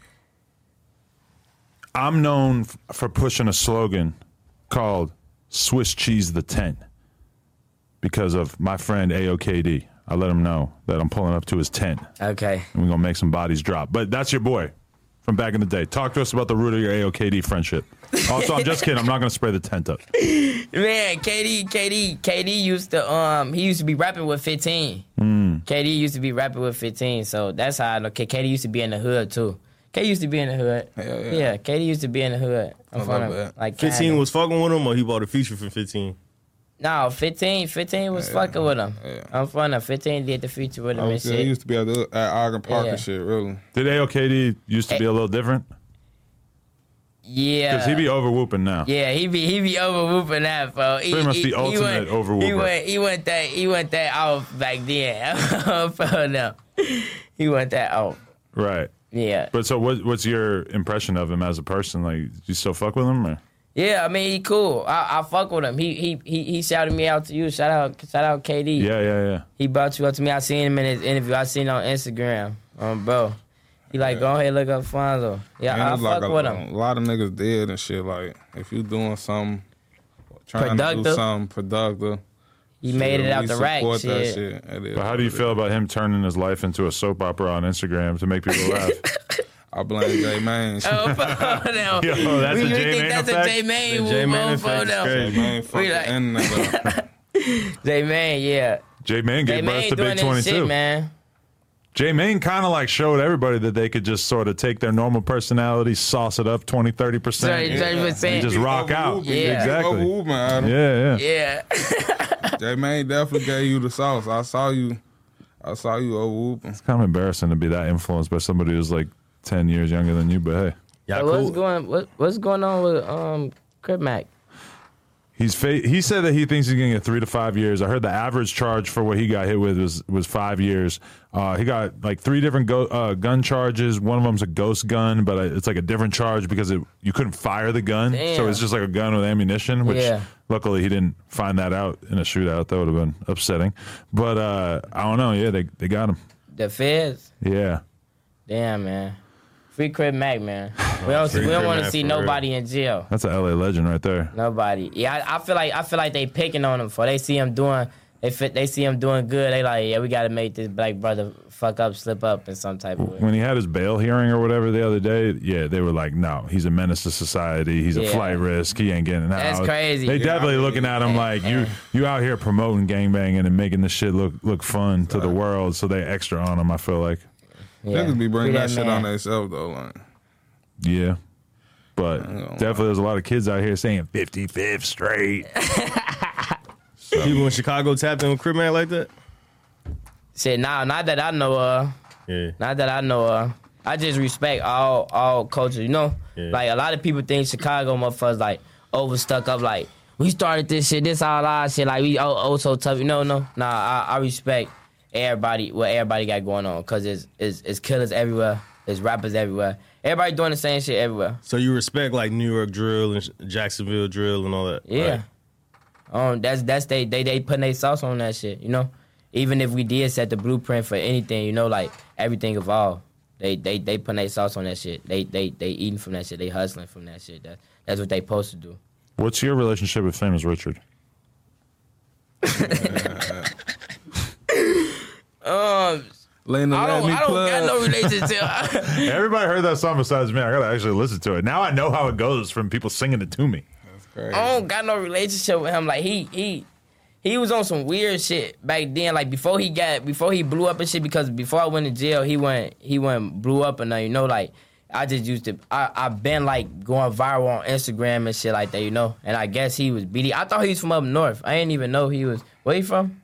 I'm known for pushing a slogan called Swiss Cheese the 10 because of my friend AOKD. I let him know that I'm pulling up to his 10. Okay. And we're going to make some bodies drop. But that's your boy from back in the day. Talk to us about the root of your AOKD friendship. Also, I'm just kidding. I'm not going to spray the tent up. Man, KD used to he used to be rapping with 15. KD used to be rapping with 15, so that's how I know. KD used to be in the hood too. KD used to be in the hood. Yeah, KD used to be in the hood. Like 15 was fucking with him, or he bought a feature for 15? No, 15 was fucking with him. Yeah. I'm funny. 15 did the feature with him and shit. He used to be at Ogden Park and shit, really. Did AOKD used to be a little different? Yeah. Because he be over-whooping now. Yeah, he be over-whooping now, bro. Pretty much the ultimate over-whooper. He went that off back then. No. He went that off. Right. Yeah. But so what's your impression of him as a person? Like, do you still fuck with him? Or? Yeah, I mean, he cool. I fuck with him. He shouted me out to you. Shout out KD. Yeah. He brought you up to me. I seen him in his interview. I seen him on Instagram. Bro. He like, go ahead, look up Fonzo. Yeah, I fuck with him. A lot of niggas dead and shit. Like, if you doing something, trying to do something productive. He made it out the rack, shit. But how do you feel about him turning his life into a soap opera on Instagram to make people laugh? I blame J Mane. Yo, that's a J Mane effect. That's a J Mane effect. J Mane, yeah. J-Mane gave birth to Big 22. Shit, man. J-Mane kind of like showed everybody that they could just sort of take their normal personality, sauce it up 20, 30%. 30%. And just rock out. Yeah. Exactly. Yeah. J-Mane definitely gave you the sauce. I saw you over whooping. It's kind of embarrassing to be that influenced by somebody who's like 10 years younger than you, but hey. Yeah, so what's going on with Crip Mac? He said that he thinks he's going to get 3 to 5 years. I heard the average charge for what he got hit with was 5 years. He got like 3 different gun charges. One of them's a ghost gun, but it's like a different charge because you couldn't fire the gun. Damn. So it's just like a gun with ammunition, which luckily he didn't find that out in a shootout. That would have been upsetting. But I don't know. Yeah, they got him. The feds? Yeah. Damn, man. Free Crip Mac, man. We don't want to see nobody in jail. That's an LA legend right there. Nobody. Yeah, I feel like they picking on him for they see him doing good. They like, yeah, we got to make this black brother fuck up, slip up in some type of way. When he had his bail hearing or whatever the other day, yeah, they were like, no, he's a menace to society. He's a flight risk. He ain't getting out. That's crazy. They definitely looking at him like you out here promoting gangbanging and making this shit look fun to the world. So they extra on him. I feel like. Yeah. Niggas be bringing that shit on themselves though, like. Yeah, but definitely there's a lot of kids out here saying 55th Street. So. People in Chicago tapped in with Crip Mac like that? Shit, not that I know of. Yeah. Not that I know of. I just respect all culture, you know? Yeah. Like, a lot of people think Chicago motherfuckers, like, overstuck up, like, we started this shit, this all our shit, like, we so tough. No. Nah, I respect what everybody got going on, because it's killers everywhere, there's rappers everywhere. Everybody doing the same shit everywhere. So you respect, like, New York drill and Jacksonville drill and all that? Yeah. Right? That's they putting their sauce on that shit, you know? Even if we did set the blueprint for anything, you know, like, everything evolved. They putting their sauce on that shit. They eating from that shit. They hustling from that shit. That's what they supposed to do. What's your relationship with Famous Richard? I don't got no relationship. Everybody heard that song besides me. I gotta actually listen to it. Now I know how it goes from people singing it to me. That's crazy. I don't got no relationship with him. Like he was on some weird shit back then. Like before he blew up and shit. Because before I went to jail, he went blew up and you know, like I just used to. I've been like going viral on Instagram and shit like that, you know. And I guess he was BD. I thought he was from up north. I didn't even know he was. Where he from?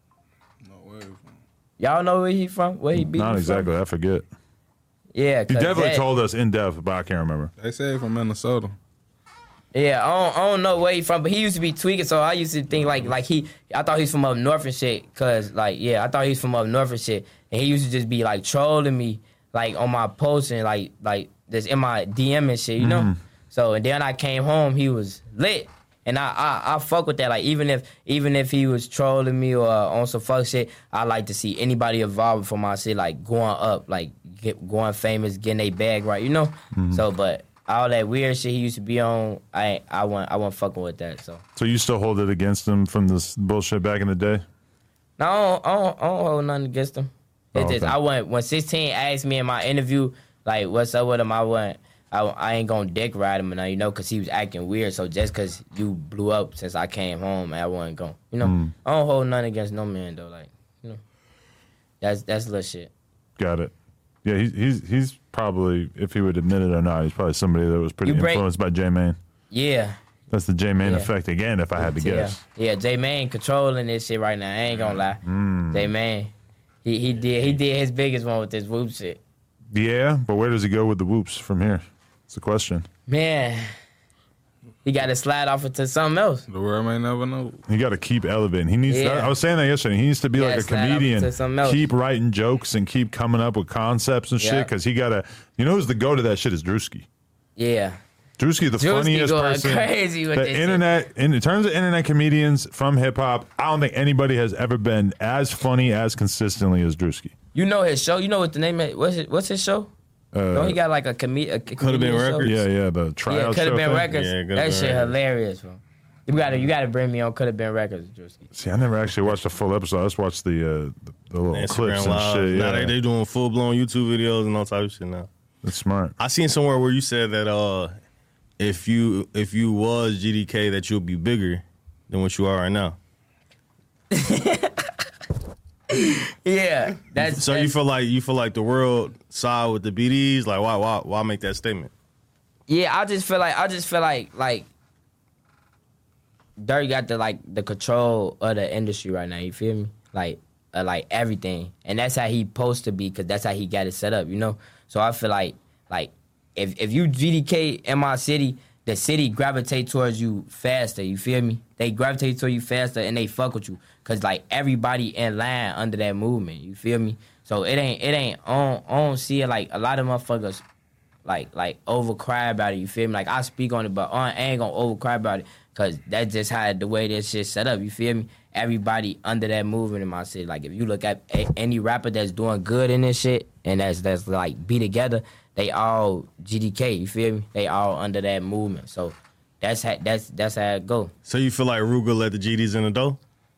Y'all know where he from? Where he beat? Not exactly. From? I forget. Yeah, he definitely told us in depth, but I can't remember. They say from Minnesota. Yeah, I don't know where he from, but he used to be tweaking. So I used to think like I thought he's from up north and shit. Cause I thought he's from up north and shit. And he used to just be like trolling me like on my posts and like just in my DM and shit, you know. So and then I came home, he was lit. And I fuck with that. Like even if he was trolling me or on some fuck shit, I like to see anybody involved for my shit like going up, like going famous, getting a bag right, you know. So, but all that weird shit he used to be on, I wasn't fucking with that. So you still hold it against him from this bullshit back in the day? No, I don't hold nothing against him. It's just I went when 16 asked me in my interview like what's up with him. I ain't gonna dick ride him, you know, because he was acting weird. So just because you blew up since I came home, I wasn't going, you know. I don't hold nothing against no man, though. Like, you know, that's little shit. Got it. Yeah, he's probably, if he would admit it or not, he's probably somebody that was pretty influenced by J-Mane. Yeah. That's the J-Mane effect again, if I had to guess. Yeah, J-Mane controlling this shit right now. I ain't gonna lie. J-Mane, he did his biggest one with this whoop shit. Yeah, but where does he go with the whoops from here? That's the question. Man, he got to slide off into something else. The world may never know. He got to keep elevating. He needs. I was saying that yesterday. He needs to be like a comedian. Keep writing jokes and keep coming up with concepts and shit. Because he got to. You know who's the go to that shit is Drewski. Yeah. Drewski, the funniest person. Crazy with the internet, in terms of internet comedians from hip hop, I don't think anybody has ever been as funny as consistently as Drewski. You know his show. You know what the name is? What's his show? No, he got like a comedian. Could have been records. Yeah, the tryout show. Could have been records. Yeah, that shit hilarious, bro. You gotta bring me on. Could have been records, Drewski. See, I never actually watched a full episode. I just watched the little Instagram clips live. and shit. Now they doing full blown YouTube videos and all type of shit now. That's smart. I seen somewhere where you said that if you was GDK that you'll be bigger than what you are right now. Yeah. You feel like the world side with the BDs? Like why make that statement? Yeah, I just feel like Dirk got the control of the industry right now. You feel me? Like everything, and that's how he supposed to be, because that's how he got it set up. You know. So I feel like if you GDK in my city, the city gravitate towards you faster. You feel me? They gravitate towards you faster, and they fuck with you, cause like everybody in line under that movement. You feel me? So it ain't. I don't see it like a lot of motherfuckers like overcry about it. You feel me? Like I speak on it, but I ain't gonna overcry about it, cause that's just how the way this shit set up. You feel me? Everybody under that movement in my city. Like if you look at any rapper that's doing good in this shit and that's like be together, they all GDK. You feel me? They all under that movement. So that's how it go. So you feel like Ruger let the GDs in the door?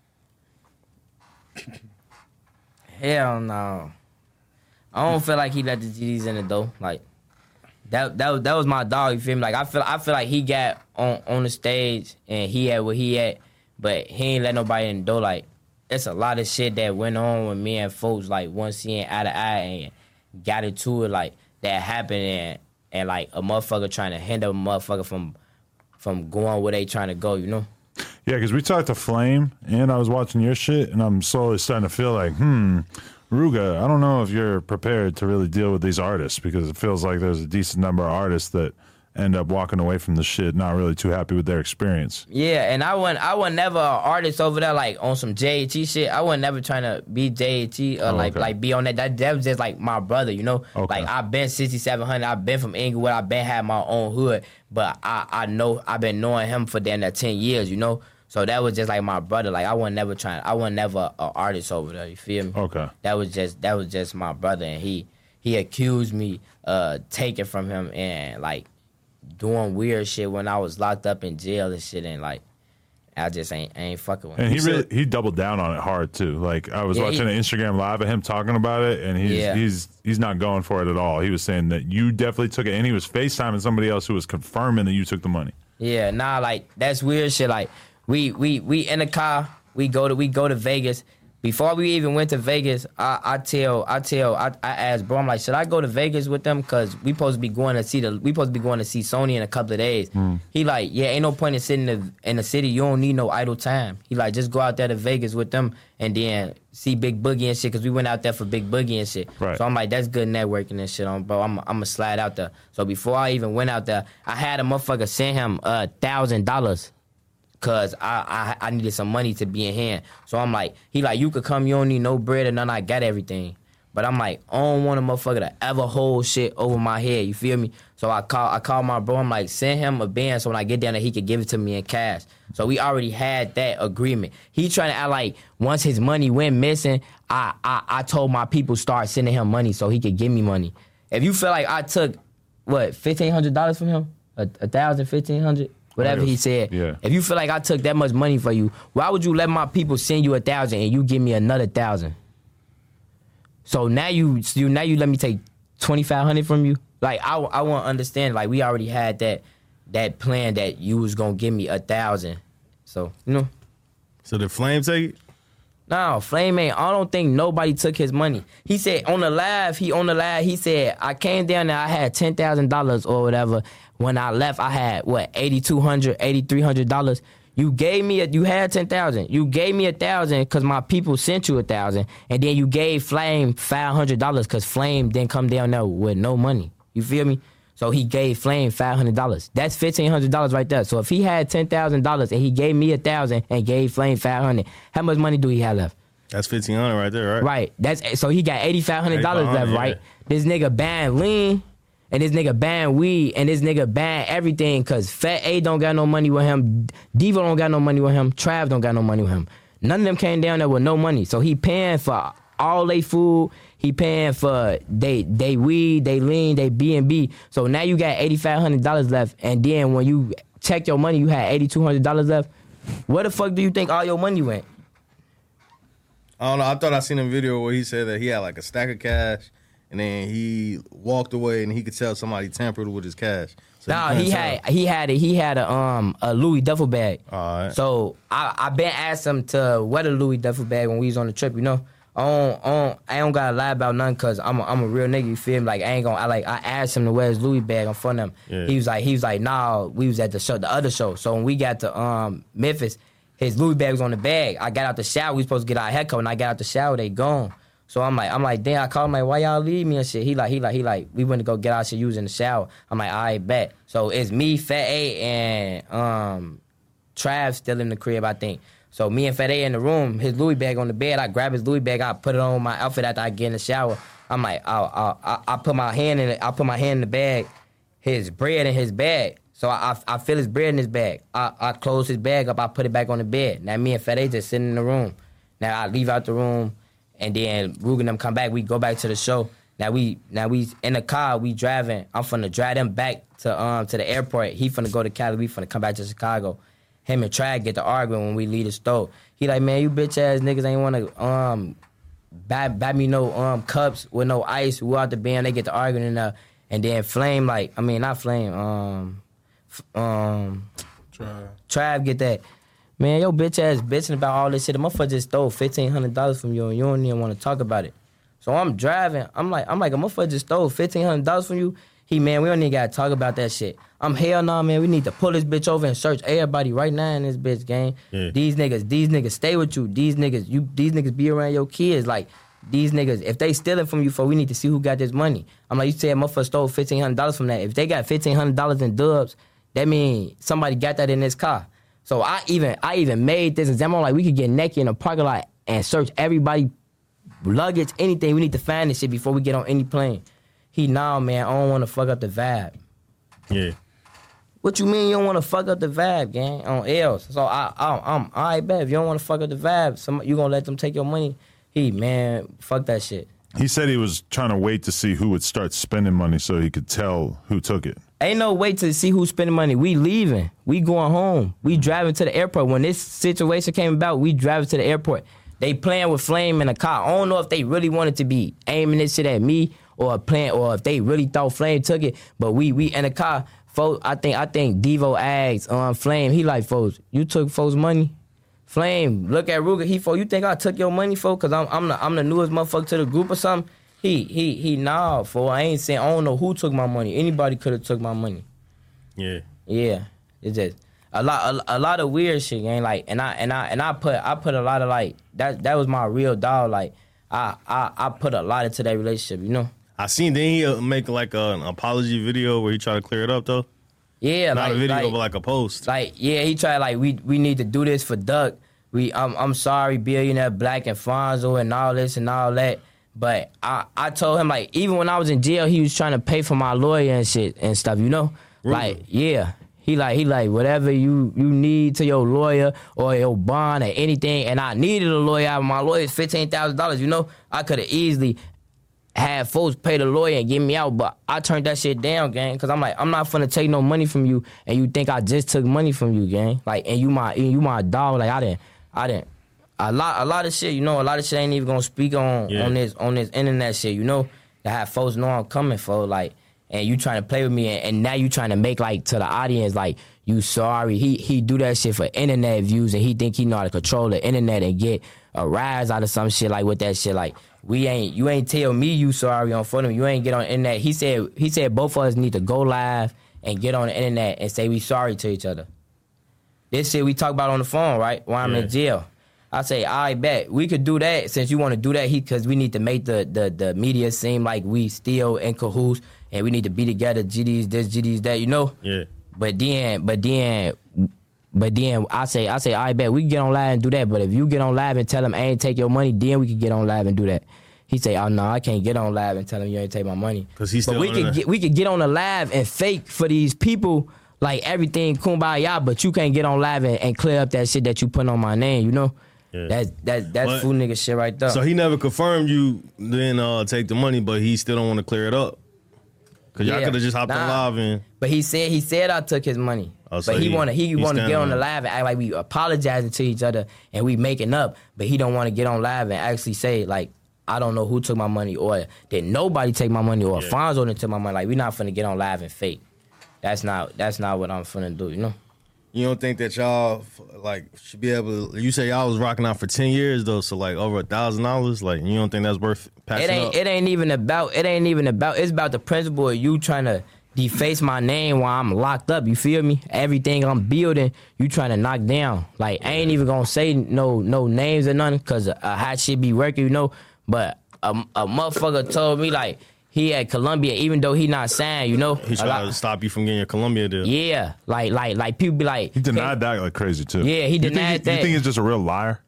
Hell no. I don't feel like he let the GDs in the door. Like that was my dog. You feel me? Like I feel like he got on the stage and he had what he had, but he ain't let nobody in the door. Like it's a lot of shit that went on with me and folks, like once seeing eye to eye and got into it, like that happened and like a motherfucker trying to hinder a motherfucker from going where they trying to go, you know? Yeah, because we talked to Flame, and I was watching your shit, and I'm slowly starting to feel like, Ruga, I don't know if you're prepared to really deal with these artists, because it feels like there's a decent number of artists that end up walking away from the shit not really too happy with their experience. Yeah, and I wasn't never an artist over there like on some JAT shit. I wasn't never trying to be JAT or like be on that. That was just like my brother, you know? Okay. Like I've been 6700, I've been from Inglewood, I've been had my own hood, but I know I've been knowing him for damn 10 years, you know? So that was just like my brother. Like I wasn't never an artist over there, you feel me? Okay. That was just my brother, and he accused me taking from him and like doing weird shit when I was locked up in jail and shit, and like I just ain't fucking with him. And he doubled down on it hard too. Like I was watching an Instagram live of him talking about it, and he's not going for it at all. He was saying that you definitely took it, and he was FaceTiming somebody else who was confirming that you took the money. Yeah, nah, like that's weird shit. Like we in the car, we go to Vegas. Before we even went to Vegas, I asked bro, I'm like, should I go to Vegas with them? Cause we supposed to be going to see Sony in a couple of days. He like, yeah, ain't no point in sitting in the city. You don't need no idle time. He like, just go out there to Vegas with them and then see Big Boogie and shit. Cause we went out there for Big Boogie and shit. Right. So I'm like, that's good networking and shit, bro. I'm gonna slide out there. So before I even went out there, I had a motherfucker send him $1,000. Cause I needed some money to be in hand. So I'm like, he like, you could come, you don't need no bread or none, I got everything. But I'm like, I don't want a motherfucker to ever hold shit over my head, you feel me? So I call my bro, I'm like, send him a band so when I get down there, he could give it to me in cash. So we already had that agreement. He trying to act like once his money went missing, I told my people start sending him money so he could give me money. If you feel like I took, what, $1,500 from him? $1,000, $1,500? Whatever he said. Yeah. If you feel like I took that much money for you, why would you let my people send you 1,000 and you give me another 1,000? So now you let me take 2,500 from you? Like I want to understand. Like we already had that plan that you was gonna give me 1,000. So you know. So did Flame take it? No, Flame ain't. I don't think nobody took his money. He said on the live, he said, I came down there, I had $10,000 or whatever. When I left, I had, what, $8,200, $8,300. You had 10,000. You gave me 1,000 because my people sent you 1,000. And then you gave Flame $500 because Flame didn't come down there with no money. You feel me? So he gave Flame $500. That's $1,500 right there. So if he had $10,000 and he gave me 1,000 and gave Flame $500, how much money do he have left? That's $1,500 right there, right? Right. So he got $8,500 left, right? This nigga buying lean, and this nigga buying weed, and this nigga buying everything because Fat A don't got no money with him, Devo don't got no money with him, Trav don't got no money with him. None of them came down there with no money. So he paying for all they food, he paying for they weed, they lean, they B&B. So now you got $8,500 left, and then when you check your money, you had $8,200 left. Where the fuck do you think all your money went? I don't know. I thought I seen a video where he said that he had like a stack of cash, and then he walked away, and he could tell somebody tampered with his cash. So he had a Louis duffel bag. All right. So I been asked him to wear the Louis duffel bag when we was on the trip, you know. I don't gotta lie about nothing because I'm a real nigga. You feel me? Like I asked him to wear his Louis bag in front of him. Yeah. He was like, nah. We was at the other show. So when we got to Memphis, his Louis bag was on the bag. I got out the shower. We supposed to get our haircut. When I got out the shower, they gone. So I'm like, damn. I called him like, why y'all leave me and shit? He like, we went to go get our shit. You was in the shower. I'm like, all right, bet. So it's me, Fat A, and Trav still in the crib, I think. So me and Fat A in the room, his Louis bag on the bed. I grab his Louis bag, I put it on my outfit after I get in the shower. I'm like, I put my hand in it. I put my hand in the bag, his bread in his bag. So I fill his bread in his bag. I close his bag up. I put it back on the bed. Now me and Fat A just sitting in the room. Now I leave out the room, and then Rugen and them come back. We go back to the show. Now we in the car. We driving. I'm finna drive them back to the airport. He finna go to Cali. We finna come back to Chicago. Him and Trag get to arguing when we leave the store. He like, man, you bitch ass niggas ain't wanna buy me no cups with no ice. We out the band, they get to arguing and then Flame not Flame, Trav get that. Man, yo bitch ass bitching about all this shit. The motherfucker just stole $1,500 from you and you don't even want to talk about it. So I'm driving. I'm like, a motherfucker just stole $1,500 from you. He, man, we don't even gotta talk about that shit. I'm hell nah, man. We need to pull this bitch over and search everybody right now in this bitch gang. Yeah. These niggas stay with you. These niggas be around your kids. Like, these niggas, if they stealing from you, we need to see who got this money. I'm like, you said motherfucker stole $1,500 from that. If they got $1,500 in dubs, that means somebody got that in this car. So I even made this example. Like, we could get naked in a parking lot and search everybody, luggage, anything. We need to find this shit before we get on any plane. He, nah, man, I don't want to fuck up the vibe. Yeah. What you mean you don't want to fuck up the vibe, gang? On L's. So I'm all right, bet. If you don't want to fuck up the vibe, you gonna let them take your money? He, man, fuck that shit. He said he was trying to wait to see who would start spending money so he could tell who took it. Ain't no wait to see who's spending money. We leaving. We going home. We driving to the airport. When this situation came about, we driving to the airport. They playing with Flame in the car. I don't know if they really wanted to be aiming this shit at me or if they really thought Flame took it. But we in the car. Folks, I think Devo asked Flame. He like, folks, you took folks' money. Flame, look at Ruger. He, folks, you think I took your money, folks? Cause I'm the newest motherfucker to the group or something. He nah, folks. I ain't saying I don't know who took my money. Anybody could have took my money. Yeah. Yeah. It's just a lot of weird shit, gang. Like, and I put a lot of like that was my real dog. Like, I put a lot into that relationship, you know. I seen, didn't he make like an apology video where he tried to clear it up though? Yeah, not a video, but like a post. Like, yeah, he tried like we need to do this for Duck. I'm sorry, Billionaire Black and Fonzo and all this and all that. But I told him, like, even when I was in jail, he was trying to pay for my lawyer and shit and stuff, you know? Really? Like, yeah. He like whatever you need to your lawyer or your bond or anything, and I needed a lawyer. My lawyer's $15,000, you know? I could have easily had folks pay the lawyer and get me out, but I turned that shit down, gang, because I'm like, I'm not finna take no money from you, and you think I just took money from you, gang. Like, and you my dog. Like, I didn't. A lot of shit, you know, a lot of shit ain't even gonna speak on this internet shit, you know, to have folks know I'm coming for, like, and you trying to play with me, and now you trying to make, like, to the audience, like, you sorry. He do that shit for internet views, and he think he know how to control the internet and get a rise out of some shit, like, with that shit, like, you ain't tell me you sorry on front of me. You ain't get on the internet. He said both of us need to go live and get on the internet and say we sorry to each other. This shit we talk about on the phone, right? While I'm in jail. I say, I bet we could do that since you want to do that. Because we need to make the media seem like we still in cahoots and we need to be together. GDs this, GDs that, you know. Yeah. But then I say, I bet we can get on live and do that. But if you get on live and tell them I ain't take your money, then we can get on live and do that. He say, oh no, I can't get on live and tell him you ain't take my money. Because he's still. But we could get on the live and fake for these people like everything kumbaya, but you can't get on live and clear up that shit that you put on my name, you know? Yeah. That's fool nigga shit right there. So he never confirmed you didn't take the money, but he still don't want to clear it up. Cause y'all could have just hopped on live and. But he said I took his money. Oh, so but he wanna get on the live and act like we apologizing to each other and we making up. But he don't want to get on live and actually say like, I don't know who took my money or did nobody take my money or Fonzo didn't take my money. Like, we not finna get on live and fake. That's not what I'm finna do, you know. You don't think that y'all like should be able to? You say y'all was rocking out for 10 years though, so like over $1,000. Like you don't think that's worth passing up? It ain't even about. It's about the principle of you trying to deface my name while I'm locked up. You feel me? Everything I'm building, you trying to knock down. Like I ain't even gonna say no names or nothing, cause hot shit be working, you know. But a motherfucker told me like. He at Columbia, even though he not signed, you know. He trying to stop you from getting your Columbia deal. Yeah, like people be like. He denied that like crazy too. Yeah, he denied that. You think he's just a real liar?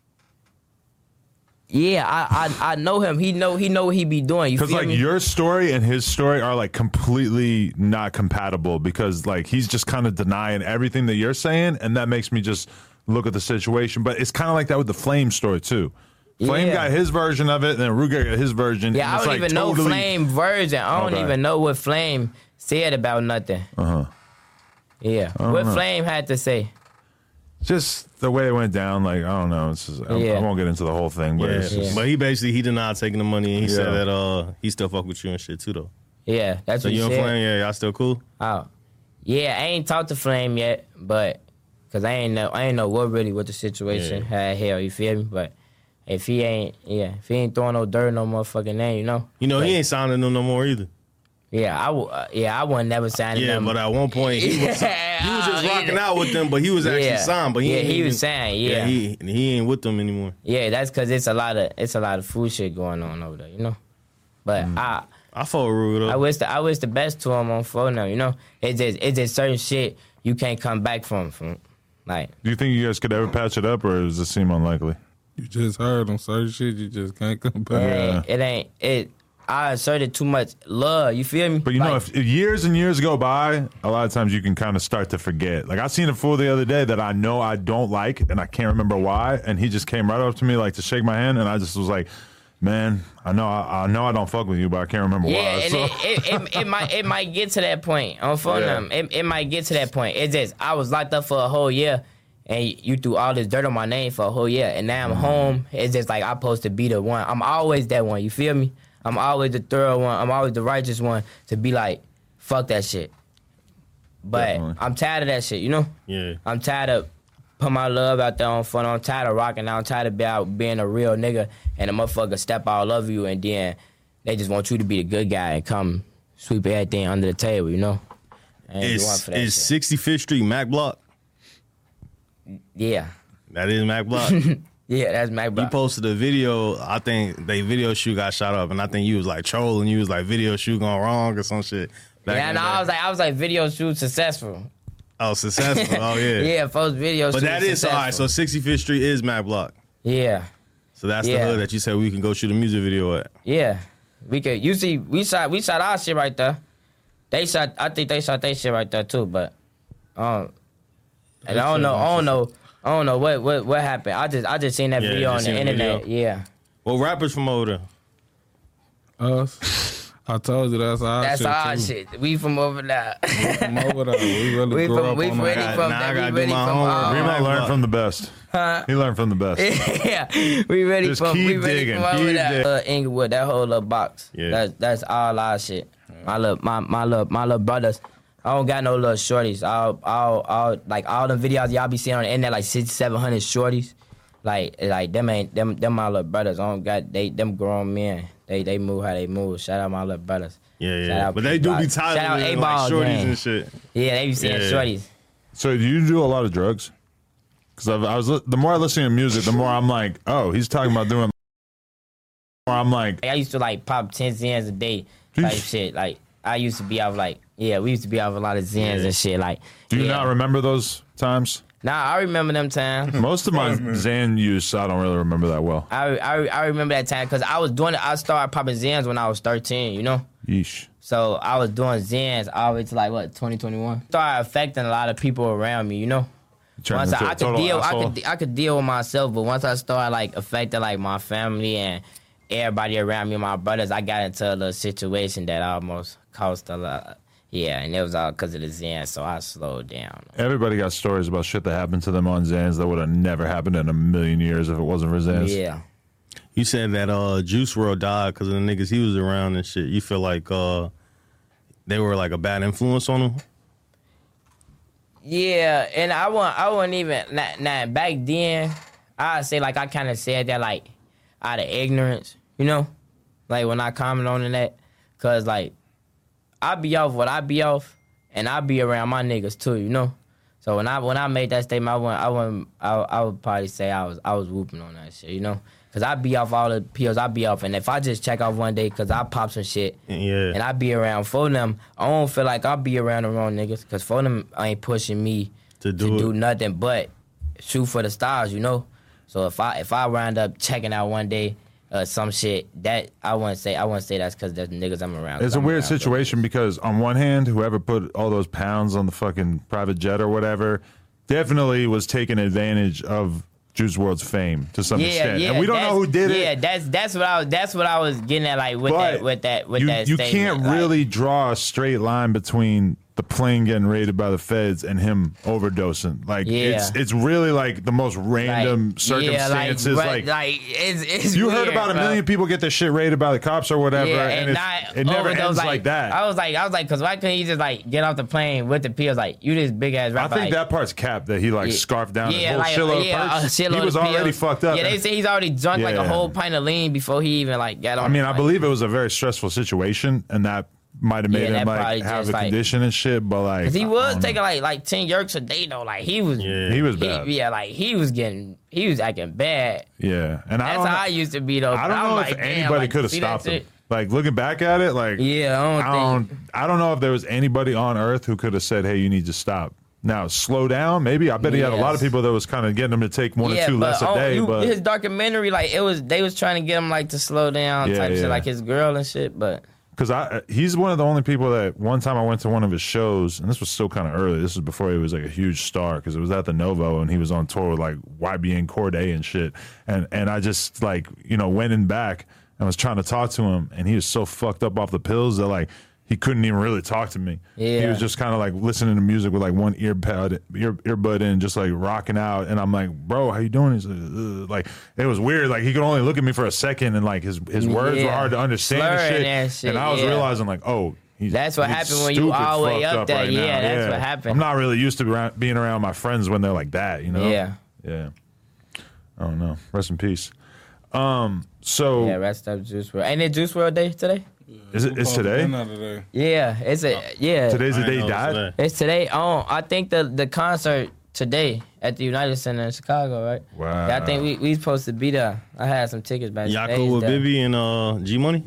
Yeah, I know him. He know what he be doing. You feel like me? Your story and his story are like completely not compatible because like he's just kind of denying everything that you're saying, and that makes me just look at the situation. But it's kind of like that with the Flame story too. Flame got his version of it, and then Ruger got his version. Yeah, I don't even know Flame version. I don't even know what Flame said about nothing. Yeah, what Flame had to say. Just the way it went down, like I don't know. It's just, I won't get into the whole thing, but it's just, but he denied taking the money, and he said that he still fuck with you and shit too, though. Yeah, that's so what he said. So you and Flame, y'all still cool? Oh, yeah, I ain't talked to Flame yet, but because I ain't know what the situation had. Hell, you feel me? But. If he ain't throwing no dirt, no motherfucking name, you know. You know, he ain't signing them no more either. Yeah, I wouldn't never sign them. Yeah, but at one point he was just rocking out with them, but he was actually signed. But he was signed. Yeah, he ain't with them anymore. Yeah, that's because it's a lot of food shit going on over there, you know. But I fuck with Ruger though. I wish the best to him on phone now, you know. It's just certain shit you can't come back from like. Do you think you guys could ever patch it up, or does it seem unlikely? You just heard on certain shit, you just can't come back. I asserted too much love, you feel me? But you know, if years and years go by, a lot of times you can kind of start to forget. Like I seen a fool the other day that I know I don't like, and I can't remember why, and he just came right up to me like to shake my hand, and I just was like, man, I know I don't fuck with you, but I can't remember why. Yeah, and it might get to that point on phone them. It might get to that point. It's just I was locked up for a whole year. And you threw all this dirt on my name for a whole year. And now I'm home. It's just like I'm supposed to be the one. I'm always that one. You feel me? I'm always the thorough one. I'm always the righteous one to be like, fuck that shit. But definitely. I'm tired of that shit, you know? Yeah. I'm tired of putting my love out there on phone. I'm tired of rocking out. I'm tired of being a real nigga and a motherfucker step all over you and then they just want you to be the good guy and come sweep everything under the table, you know? Is 65th Street Mac Block? Yeah. That is Mac Block? Yeah, that's Mac Block. You posted a video, I think they video shoot got shot up, and I think you was like trolling, you was like video shoot gone wrong or some shit. I was like video shoot successful. Oh, successful. Oh yeah. Yeah, first video shoot. But that is all right, so 65th Street is Mac Block. Yeah. So that's the hood that you said we can go shoot a music video at. Yeah. We could we shot our shit right there. I think they shot their shit right there too, but and I don't know what happened. I just seen that video on the internet. Yeah. What rappers from over there? Us. I told you that's our shit. Shit. We from over there. We really grew up on that. Remo learned from the best. He learned from the best. Yeah. We ready just from keep we ready digging. from over there. Inglewood, that whole little box. Yeah. That's all our shit. My little brothers. I don't got no little shorties. All like all the videos y'all be seeing on the internet, like 600-700 shorties. Like them my little brothers. I don't got them grown men. They move how they move. Shout out my little brothers. Yeah. But they do be tired of like shorties and shit. Yeah, they be seeing shorties. So do you do a lot of drugs? Because the more I listen to music, the more I'm like, oh, he's talking about doing. Or I'm like, I used to like pop 10 Zans a day type shit. Like I used to be out like. Yeah, we used to be off a lot of Zans and shit. Like, do you not remember those times? Nah, I remember them times. Most of my Zan use, I don't really remember that well. I remember that time because I was doing it. I started popping Zans when I was 13. You know. Yeesh. So I was doing Zans all the way to like 2021. Started affecting a lot of people around me. You know. Once I could deal with myself, but once I started like affecting like my family and everybody around me, my brothers, I got into a little situation that almost cost a lot. Yeah, and it was all because of the Zans, so I slowed down. Everybody got stories about shit that happened to them on Zans that would have never happened in a million years if it wasn't for Zans. Yeah. You said that Juice WRLD died because of the niggas he was around and shit. You feel like they were like a bad influence on him? Yeah, and I wouldn't even nah, back then. I'd say like I kind of said that like out of ignorance, you know, like when I comment on that, cause like I be off what I be off, and I be around my niggas too, you know. So when I made that statement, I would probably say I was whooping on that shit, you know. Cause I be off all the pills I be off, and if I just check off one day, cause I pop some shit, and I be around for them, I don't feel like I'll be around the wrong niggas, cause for them ain't pushing me to do nothing but shoot for the stars, you know. So if I round up checking out one day some shit, that I wouldn't say that's cause there's niggas I'm around. It's a weird situation because on one hand, whoever put all those pounds on the fucking private jet or whatever definitely was taking advantage of Juice WRLD's fame to some extent, and we don't know who did it. Yeah, that's what I was getting at, like with that. You can't really draw a straight line between the plane getting raided by the feds and him overdosing. Like it's really like the most random circumstances. It's you heard about a million people get their shit raided by the cops or whatever, and it never ends like that. I was like, cause why couldn't he just like get off the plane with the pills? Like you this big ass rapper. I think that part's capped that he like scarfed down a whole shitload of perks. He was already fucked up. Yeah, they say he's already drunk like a whole pint of lean before he even like got on. I mean, I believe it was a very stressful situation, and that might have made him like have a condition and shit, but like he was taking like 10 yerks a day though. Like he was bad. Like he was acting bad. Yeah, and that's how I used to be though. I don't know if anybody could have stopped him. Like looking back at it, like I don't know if there was anybody on earth who could have said, "Hey, you need to stop." Now slow down, maybe. I bet he had a lot of people that was kind of getting him to take one or two less a day. But his documentary, like they was trying to get him like to slow down type shit, like his girl and shit, but. Because he's one of the only people that one time I went to one of his shows, and this was still kind of early. This was before he was like a huge star, because it was at the Novo, and he was on tour with like YBN Cordae and shit. And I just like, went in back and was trying to talk to him, and he was so fucked up off the pills that like he couldn't even really talk to me. Yeah. He was just kind of like listening to music with like one earbud in, just like rocking out. And I'm like, bro, how you doing? He's like, it was weird. Like he could only look at me for a second, and like his words were hard to understand and shit. And I was realizing like, oh, that's what happened when you all the way up there. Right that's what happened. I'm not really used to being around my friends when they're like that, Yeah. Yeah. I don't know. Rest in peace. So rest up Juice WRLD. Ain't it Juice WRLD Day today? It's today? Yeah, it's Today's the day he died? It's today. I think the concert today at the United Center in Chicago, right? Wow. Yeah, I think we supposed to be there. I had some tickets back. Y'all cool with Bibby and G Money?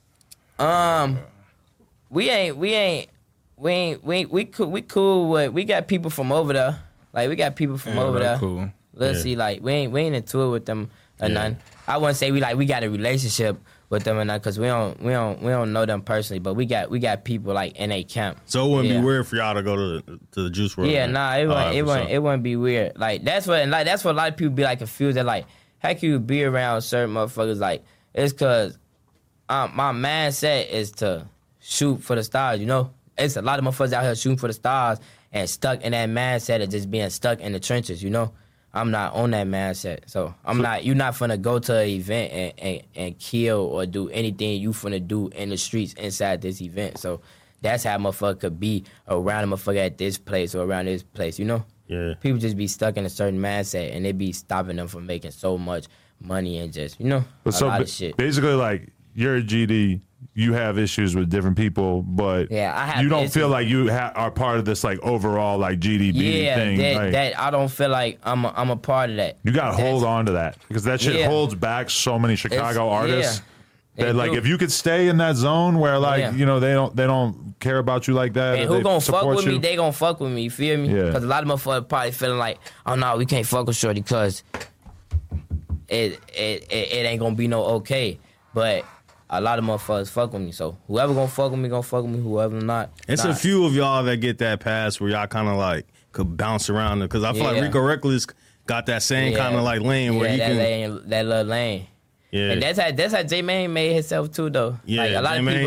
We cool with, we got people from over there. Like we got people from over there. Cool. Let's see, like we ain't into it with them or nothing. I wouldn't say we got a relationship with them or not, because we don't know them personally, but we got people like in a camp. So it wouldn't be weird for y'all to go to the Juice WRLD. Yeah, nah, it wouldn't be weird. Like that's what a lot of people be like confused at. Like, how can you be around certain motherfuckers? Like, it's because my mindset is to shoot for the stars. It's a lot of motherfuckers out here shooting for the stars and stuck in that mindset of just being stuck in the trenches. I'm not on that mindset. So you're not finna go to an event and kill or do anything you finna do in the streets inside this event. So that's how a motherfucker could be around a motherfucker at this place or around this place, Yeah. People just be stuck in a certain mindset, and it be stopping them from making so much money and just, a lot of shit. Basically, like, you're a GD, you have issues with different people, but you don't feel like you are part of this like overall like GDB thing. That I don't feel like I'm a part of that. You gotta hold on to that, because that shit holds back so many Chicago artists. That like if you could stay in that zone where like they don't care about you like that. And who gonna fuck with me? They gonna fuck with me. You feel me? Because a lot of motherfuckers probably feeling like, oh no, we can't fuck with Shorty because it ain't gonna be no okay. But a lot of motherfuckers fuck with me, so whoever gonna fuck with me, whoever not. It's a few of y'all that get that pass where y'all kind of like could bounce around, because I feel like Rico Reckless got that same kind of like lane where he can that little lane. Yeah, and that's how J Mane made himself too, though. Yeah, like, a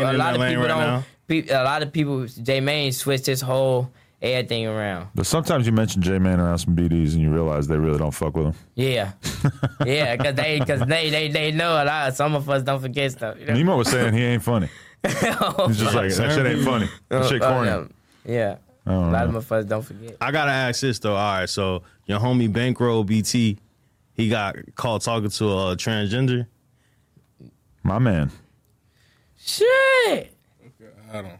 lot of people J Mane switched his whole everything around. But sometimes you mention J Mane around some BDs and you realize they really don't fuck with him. Yeah, because they know a lot. Some of us don't forget stuff. Nemo was saying he ain't funny. He's just like, that shit ain't funny. That shit corny. Yeah. A lot of motherfuckers don't forget. I gotta ask this though. All right, so your homie Bankroll BT, he got caught talking to a transgender. My man. Shit. I don't.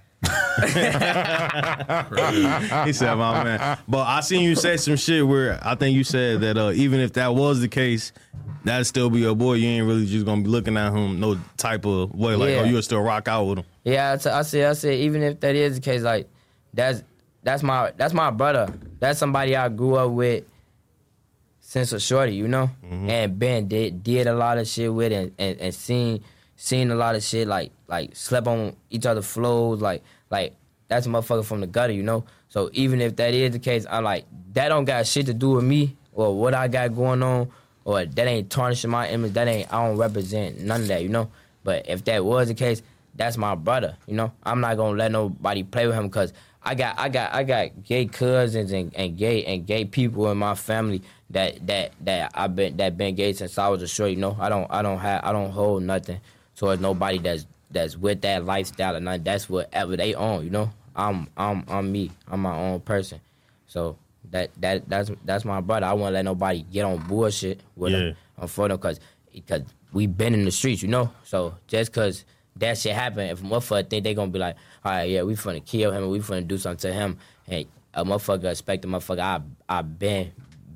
He said, "My man." But I seen you say some shit where I think you said that even if that was the case, that'd still be your boy. You ain't really just gonna be looking at him no type of way like, oh, you'll still rock out with him. Yeah, I said, even if that is the case, like that's my brother. That's somebody I grew up with since a shorty, you know, and Ben did a lot of shit with and seen a lot of shit like slept on each other's floors, like that's a motherfucker from the gutter, you know. So even if that is the case, I'm like, that don't got shit to do with me or what I got going on, or that ain't tarnishing my image. I don't represent none of that, you know. But if that was the case, that's my brother, you know. I'm not gonna let nobody play with him because I got gay cousins and gay people in my family that been gay since I was a short, you know. I don't hold nothing towards nobody that's with that lifestyle and nothing. That's whatever they own, you know. I'm me. I'm my own person. So that's my brother. I won't let nobody get on bullshit with him for them because we been in the streets, you know. So just because that shit happen, if a motherfucker think they gonna be like, all right, yeah, we finna kill him and we finna do something to him, and a motherfucker expect a motherfucker I've been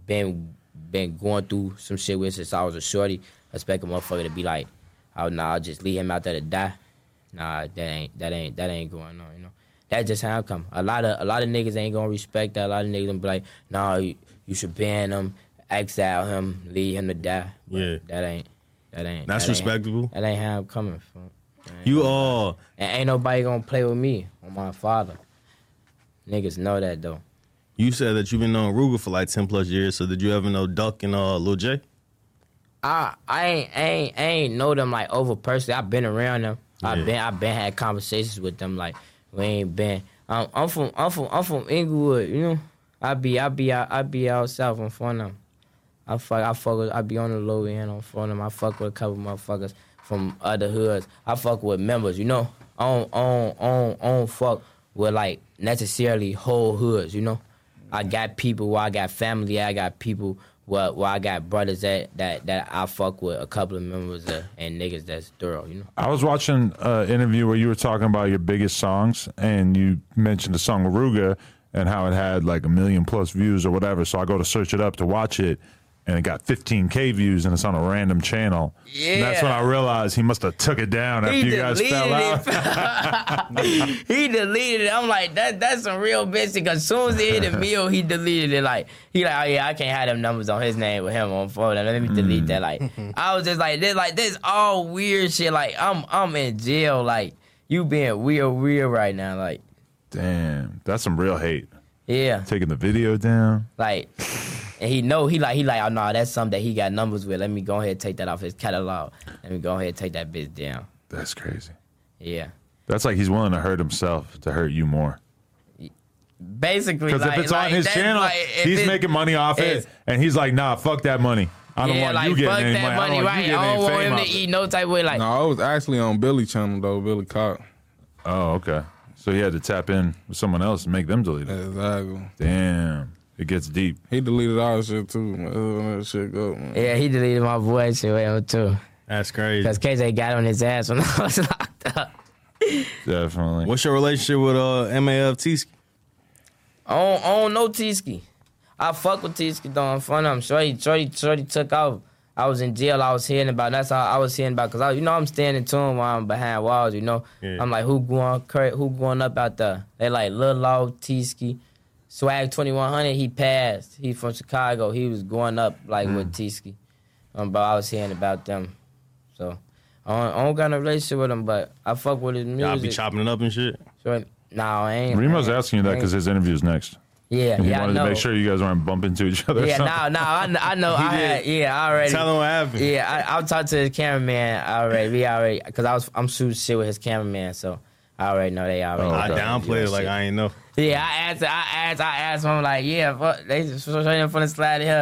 going through some shit with since I was a shorty, expect a motherfucker to be like, oh nah, I'll just leave him out there to die. Nah, that ain't going on, you know. That's just how it come. A lot of niggas ain't gonna respect that. A lot of niggas gonna be like, nah, you should ban him, exile him, leave him to die. But yeah, that ain't. That's respectable. That ain't how I'm coming from. You all and ain't nobody gonna play with me or my father. Niggas know that though. You said that you've been knowing Ruger for like 10 plus years. So did you ever know Duck and Lil J? I ain't know them like over personally. I've been around them. Yeah. I've been had conversations with them. Like we ain't been. I'm from Inglewood. You know. I be out south on phone them. I be on the low end on phone them. I fuck with a couple motherfuckers from other hoods. I fuck with members, you know. I don't fuck with like necessarily whole hoods, you know. I got people where I got family. I got people where I got brothers that I fuck with a couple of members and niggas that's thorough, you know. I was watching an interview where you were talking about your biggest songs, and you mentioned the song Ruga and how it had like 1 million plus views or whatever. So I go to search it up to watch it, and it got 15K views, and it's on a random channel. Yeah. And that's when I realized he must have took it down after you guys fell out. He deleted it. I'm like, that's some real bitch. Because as soon as he hit a meal, he deleted it. Like, oh yeah, I can't have them numbers on his name with him on phone. Let me delete that. Like, I was just like, this all weird shit. Like, I'm in jail. Like, you being weird right now. Like, damn, that's some real hate. Yeah. Taking the video down. Like, and he like, oh no, that's something that he got numbers with. Let me go ahead and take that off his catalog. Let me go ahead and take that bitch down. That's crazy. Yeah. That's like he's willing to hurt himself to hurt you more. Basically, because if it's on his channel, he's making money off it, and he's like, nah, fuck that money. I don't want you getting any money. I don't want him to eat no type of way. Like, no, I was actually on Billy channel though, Billy Cock. Oh, okay. So he had to tap in with someone else and make them delete it. Exactly. Damn. It gets deep. He deleted our shit too. That shit go, man. Yeah, he deleted my voice shit with him too. That's crazy. Because KJ got on his ass when I was locked up. Definitely. What's your relationship with MAF Tski? I don't know Tski. I fuck with Tski though. I'm fun of him. Shorty took off. I was in jail. I was hearing about. That's how I was hearing about. Cause I'm standing to him while I'm behind walls. You know. Yeah. I'm like, who going up out there? They like Lil Law, Tski, Swag 2100. He passed. He from Chicago. He was going up like with Tski. But I was hearing about them. So I don't got no relationship with him, but I fuck with his music. Y'all be chopping it up and shit. So, no, I ain't. Remo's asking you that because his interview's next. Yeah, he I wanted know. to make sure you guys weren't bumping into each other. Yeah, I know. I already. Tell him what happened. Yeah, I'll talk to his cameraman already. Because I'm shooting shit with his cameraman, so I already know they already. I downplayed it like I ain't know. Yeah, I asked him like, yeah, fuck, they just showing him from the slide here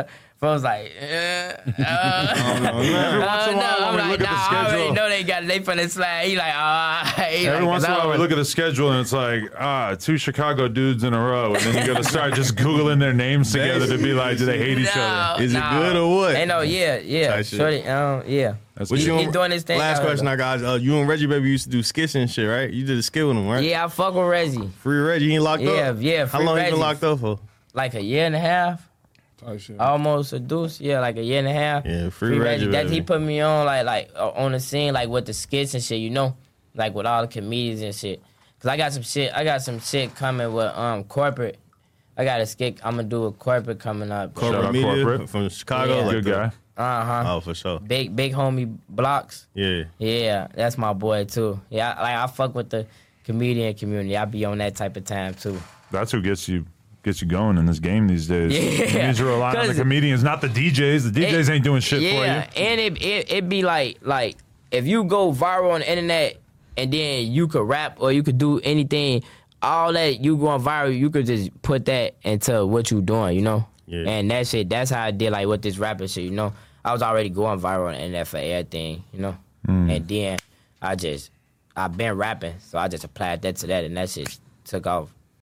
Folks like, I don't know. Every once in a while, when we look at the schedule, I already know they finna slide. He like, every once in a while, we look at the schedule and it's like, 2 Chicago dudes in a row, and then you got to start just googling their names together to be like, do they hate each other? Is it good or what? Ain't no, yeah, shorty, yeah. He's doing his thing. Last question, I got. You and Reggie Baby used to do skits and shit, right? You did a skit with him, right? Yeah, I fuck with Reggie. Free Reggie, he ain't locked up. Yeah. How long Reggie. you been locked up for? Like a year and a half. Oh, shit. Almost a deuce, like a year and a half. Yeah, free Reggie. That he put me on like on the scene, like with the skits and shit, like with all the comedians and shit. Cause I got some shit coming with corporate. I got a skit. I'm gonna do a corporate coming up. Corporate media from Chicago. Yeah. Like good guy. Uh-huh. Oh, for sure. Big homie Blocks. Yeah, that's my boy too. Yeah, I fuck with the comedian community. I be on that type of time too. That's who gets you going in this game these days. Yeah, these are a lot of the comedians, not the DJs. The DJs ain't doing shit for you. Yeah, and it be like if you go viral on the internet and then you could rap or you could do anything, all that you going viral, you could just put that into what you doing, Yeah. And that shit, that's how I did like with this rapping shit, I was already going viral on the internet for everything, And then I've been rapping, so I just applied that to that, and that shit took off.